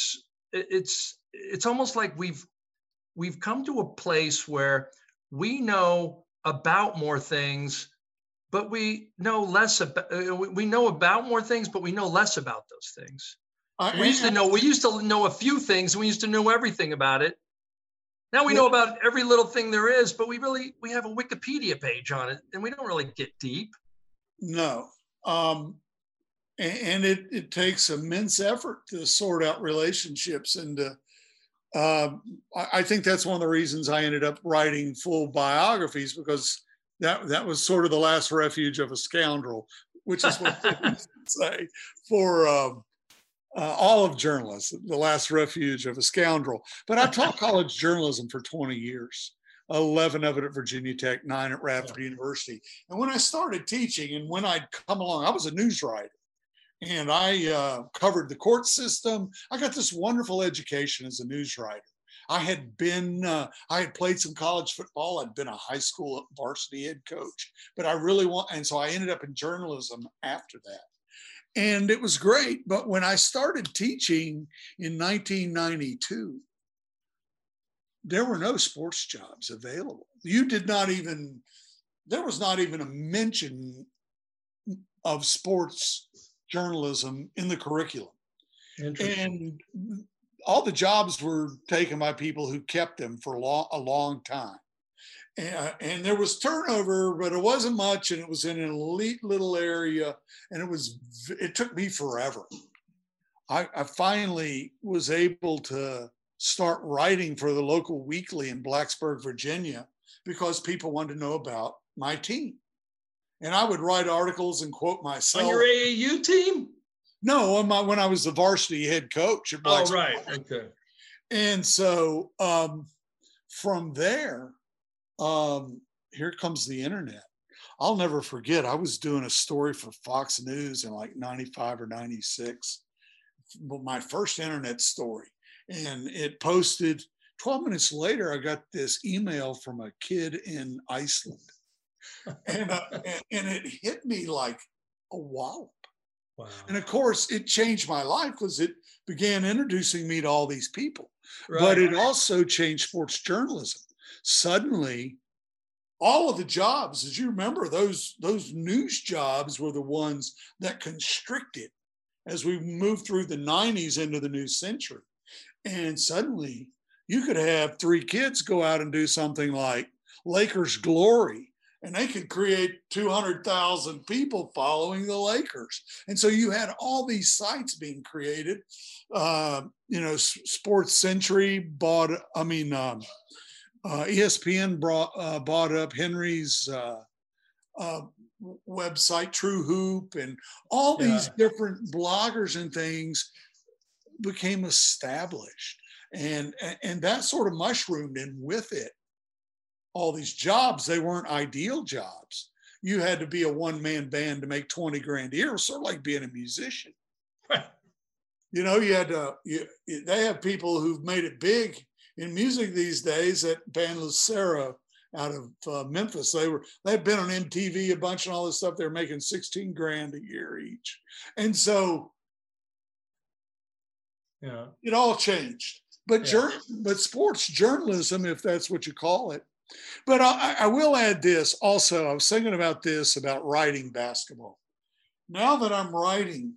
it, it's it's almost like we've we've come to a place where we know about more things, but we know less about. We know about more things, but we know less about those things. Uh, We used to know. We used to know a few things. We used to know everything about it. Now we know about every little thing there is, but we really we have a Wikipedia page on it, and we don't really get deep. No. Um, and and it, it takes immense effort to sort out relationships. And to, um, I, I think that's one of the reasons I ended up writing full biographies, because that, that was sort of the last refuge of a scoundrel, which is what they used to say for um, uh, all of journalists, the last refuge of a scoundrel. But I taught college journalism for twenty years. eleven of it at Virginia Tech, nine at Radford University. And when I started teaching and when I'd come along, I was a news writer, and I uh, covered the court system. I got this wonderful education as a news writer. I had been, uh, I had played some college football. I'd been a high school varsity head coach, but I really want, and so I ended up in journalism after that. And it was great. But when I started teaching in nineteen ninety-two, there were no sports jobs available. You did not even, there was not even a mention of sports journalism in the curriculum. And all the jobs were taken by people who kept them for a long, a long time. And, and there was turnover, but it wasn't much. And it was in an elite little area. And it was, it took me forever. I, I finally was able to start writing for the local weekly in Blacksburg, Virginia, because people wanted to know about my team. And I would write articles and quote myself. On your A A U team? No, on my, when I was the varsity head coach at Blacksburg. Oh, right. Okay. And so um, from there, um, here comes the internet. I'll never forget, I was doing a story for Fox News in like ninety-five or ninety-six, my first internet story. And it posted, twelve minutes later, I got this email from a kid in Iceland. And, uh, and, and it hit me like a wallop. Wow. And of course, it changed my life because it began introducing me to all these people. Right. But it also changed sports journalism. Suddenly, all of the jobs, as you remember, those, those news jobs were the ones that constricted as we moved through the nineties into the new century. And suddenly you could have three kids go out and do something like Lakers Glory, and they could create two hundred thousand people following the Lakers. And so you had all these sites being created. Uh, you know, Sports Century bought, I mean, um, uh, E S P N brought, uh, bought up Henry's uh, uh, website, True Hoop, and all these yeah. different bloggers and things became established, and and that sort of mushroomed, and with it all these jobs. They weren't ideal jobs. You had to be a one-man band to make twenty grand a year. It was sort of like being a musician. You know, you had to, you, they have people who've made it big in music these days. At Band Lucero out of uh, Memphis, they were, they've been on M T V a bunch and all this stuff. They're making sixteen grand a year each. And so yeah, it all changed. But yeah. jur- but sports journalism, if that's what you call it. But I, I will add this also. I was thinking about this about writing basketball. Now that I'm writing,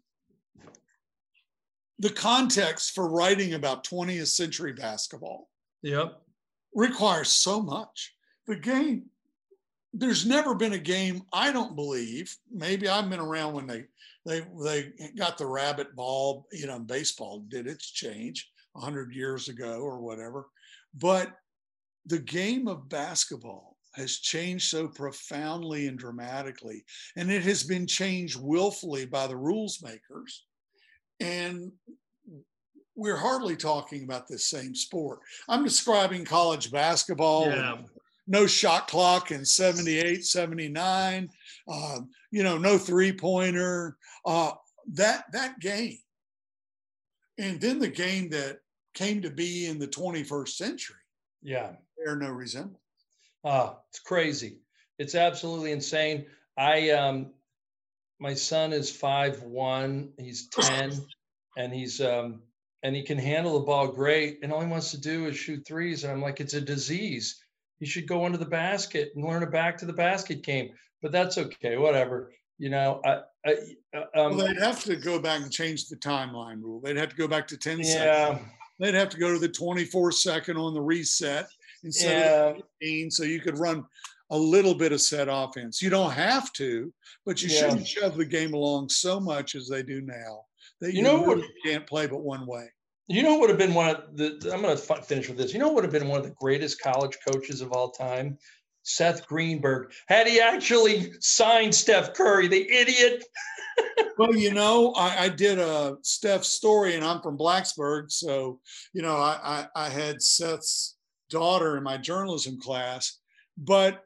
the context for writing about twentieth century basketball yep. requires so much. The game, there's never been a game, I don't believe, maybe I've been around when they They they got the rabbit ball, you know, baseball did its change one hundred years ago or whatever. But the game of basketball has changed so profoundly and dramatically, and it has been changed willfully by the rules makers. And we're hardly talking about this same sport. I'm describing college basketball. Yeah. No shot clock in seventy-eight, seventy-nine, uh, you know, no three-pointer, uh, that that game. And then the game that came to be in the twenty-first century. Yeah. Bear no resemblance. Ah, it's crazy. It's absolutely insane. I, um, my son is five one, he's ten, and he's, um, and he can handle the ball great, and all he wants to do is shoot threes. And I'm like, it's a disease. You should go under the basket and learn a back to the basket game. But that's okay, whatever. You know, I, I, um, well, they'd have to go back and change the timeline rule. They'd have to go back to ten yeah. seconds. They'd have to go to the twenty-four second on the reset instead Yeah. of fifteen, so you could run a little bit of set offense. You don't have to, but you Yeah. shouldn't shove the game along so much as they do now that you, You know really what- can't play but one way. You know what would have been one of the, I'm going to finish with this. You know what would have been one of the greatest college coaches of all time? Seth Greenberg. Had he actually signed Steph Curry, the idiot. Well, you know, I, I did a Steph story, and I'm from Blacksburg. So, you know, I, I, I had Seth's daughter in my journalism class, but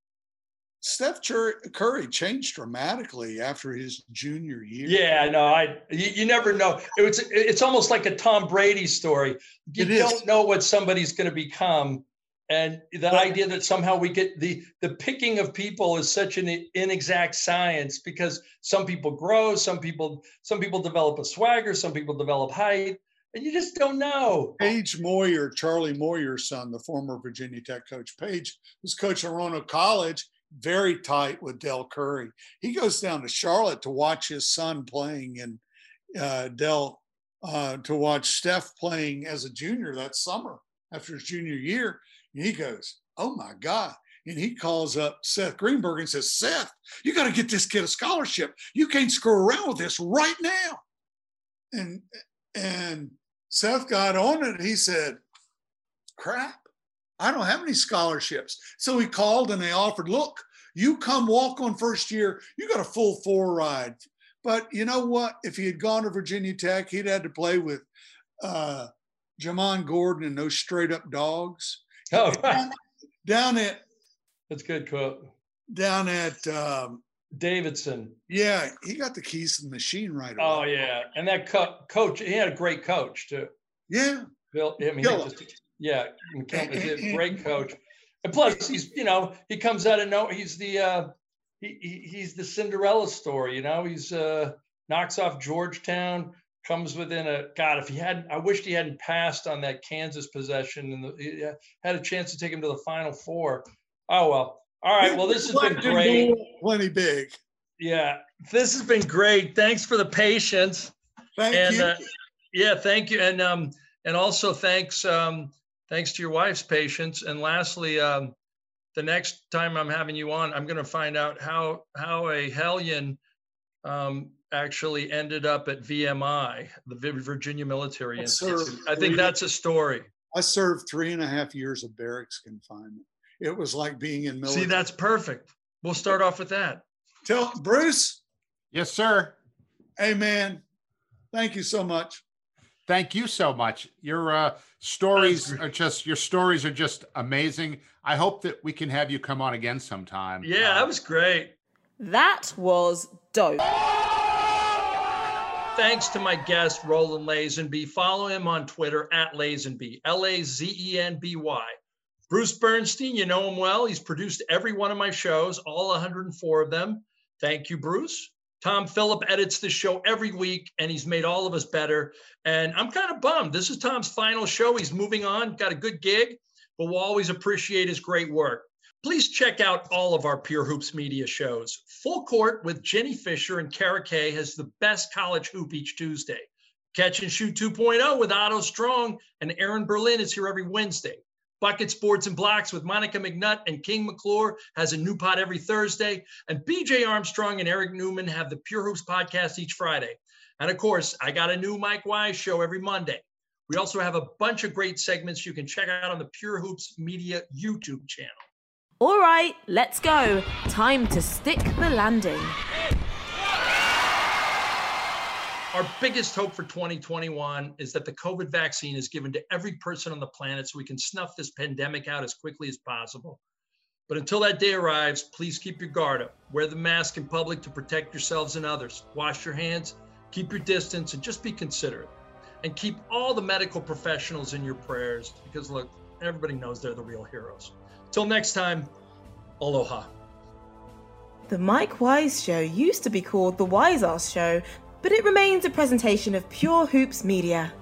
Steph Curry changed dramatically after his junior year. Yeah, no, I. You, you never know. It was. It's almost like a Tom Brady story. You It don't is. know what somebody's going to become, and the But- idea that somehow we get the the picking of people is such an inexact science, because some people grow, some people some people develop a swagger, some people develop height, and you just don't know. Paige Moyer, Charlie Moyer's son, the former Virginia Tech coach. Paige was coaching at Roanoke College, very tight with Del Curry. He goes down to Charlotte to watch his son playing, and uh, Del uh, to watch Steph playing as a junior that summer after his junior year. And he goes, "Oh my God." And he calls up Seth Greenberg and says, "Seth, you got to get this kid a scholarship. You can't screw around with this right now." And, and Seth got on it. He said, "Crap, I don't have any scholarships." So he called and they offered, "Look, you come walk on first year, you got a full four ride." But you know what? If he had gone to Virginia Tech, he'd had to play with uh, Jamon Gordon and those straight up dogs. Oh, Down, down at, that's a good quote. down at, um, Davidson. yeah, he got the keys to the machine right away. Oh yeah, and that co- coach, he had a great coach too. Yeah. Bill, I mean, he Gillett. just, yeah, McKellen is a great coach. And plus, he's, you know, he comes out of no, he's the, uh, he, he he's the Cinderella story, you know, he's uh, knocks off Georgetown, comes within a, God, if he hadn't, I wished he hadn't passed on that Kansas possession, and the, he had a chance to take him to the Final Four. Oh, well. All right. Well, this has been great. Plenty big. Yeah, this has been great. Thanks for the patience. Thank and you. uh, yeah, thank you. And, um, and also thanks, um, thanks to your wife's patience. And lastly, um, the next time I'm having you on, I'm going to find out how how a hellion um, actually ended up at V M I, the Virginia Military I Institute. served I think three- that's a story. I served three and a half years of barracks confinement. It was like being in military. See, that's perfect. We'll start off with that. Tell Bruce. Yes, sir. Hey, man. Thank you so much. Thank you so much. Your uh, stories are just your stories are just amazing. I hope that we can have you come on again sometime. Yeah, Uh, that was great. That was dope. Thanks to my guest, Roland Lazenby. Follow him on Twitter at Lazenby, L A Z E N B Y. Bruce Bernstein, you know him well. He's produced every one of my shows, all one hundred four of them. Thank you, Bruce. Tom Phillip edits the show every week, and he's made all of us better. And I'm kind of bummed. This is Tom's final show. He's moving on, got a good gig, but we'll always appreciate his great work. Please check out all of our Pure Hoops media shows. Full Court with Jenny Fisher and Kara Kay has the best college hoop each Tuesday. Catch and Shoot two point oh with Otto Strong and Aaron Berlin is here every Wednesday. Bucket Sports and Blacks with Monica McNutt and King McClure has a new pod every Thursday. And B J Armstrong and Eric Newman have the Pure Hoops podcast each Friday. And of course, I got a new Mike Wise show every Monday. We also have a bunch of great segments you can check out on the Pure Hoops Media YouTube channel. All right, let's go. Time to stick the landing. Our biggest hope for twenty twenty-one is that the COVID vaccine is given to every person on the planet so we can snuff this pandemic out as quickly as possible. But until that day arrives, please keep your guard up. Wear the mask in public to protect yourselves and others. Wash your hands, keep your distance, and just be considerate. And keep all the medical professionals in your prayers because, look, everybody knows they're the real heroes. Till next time, aloha. The Mike Wise Show used to be called The Wise Ass Show, but it remains a presentation of Pure Hoops Media.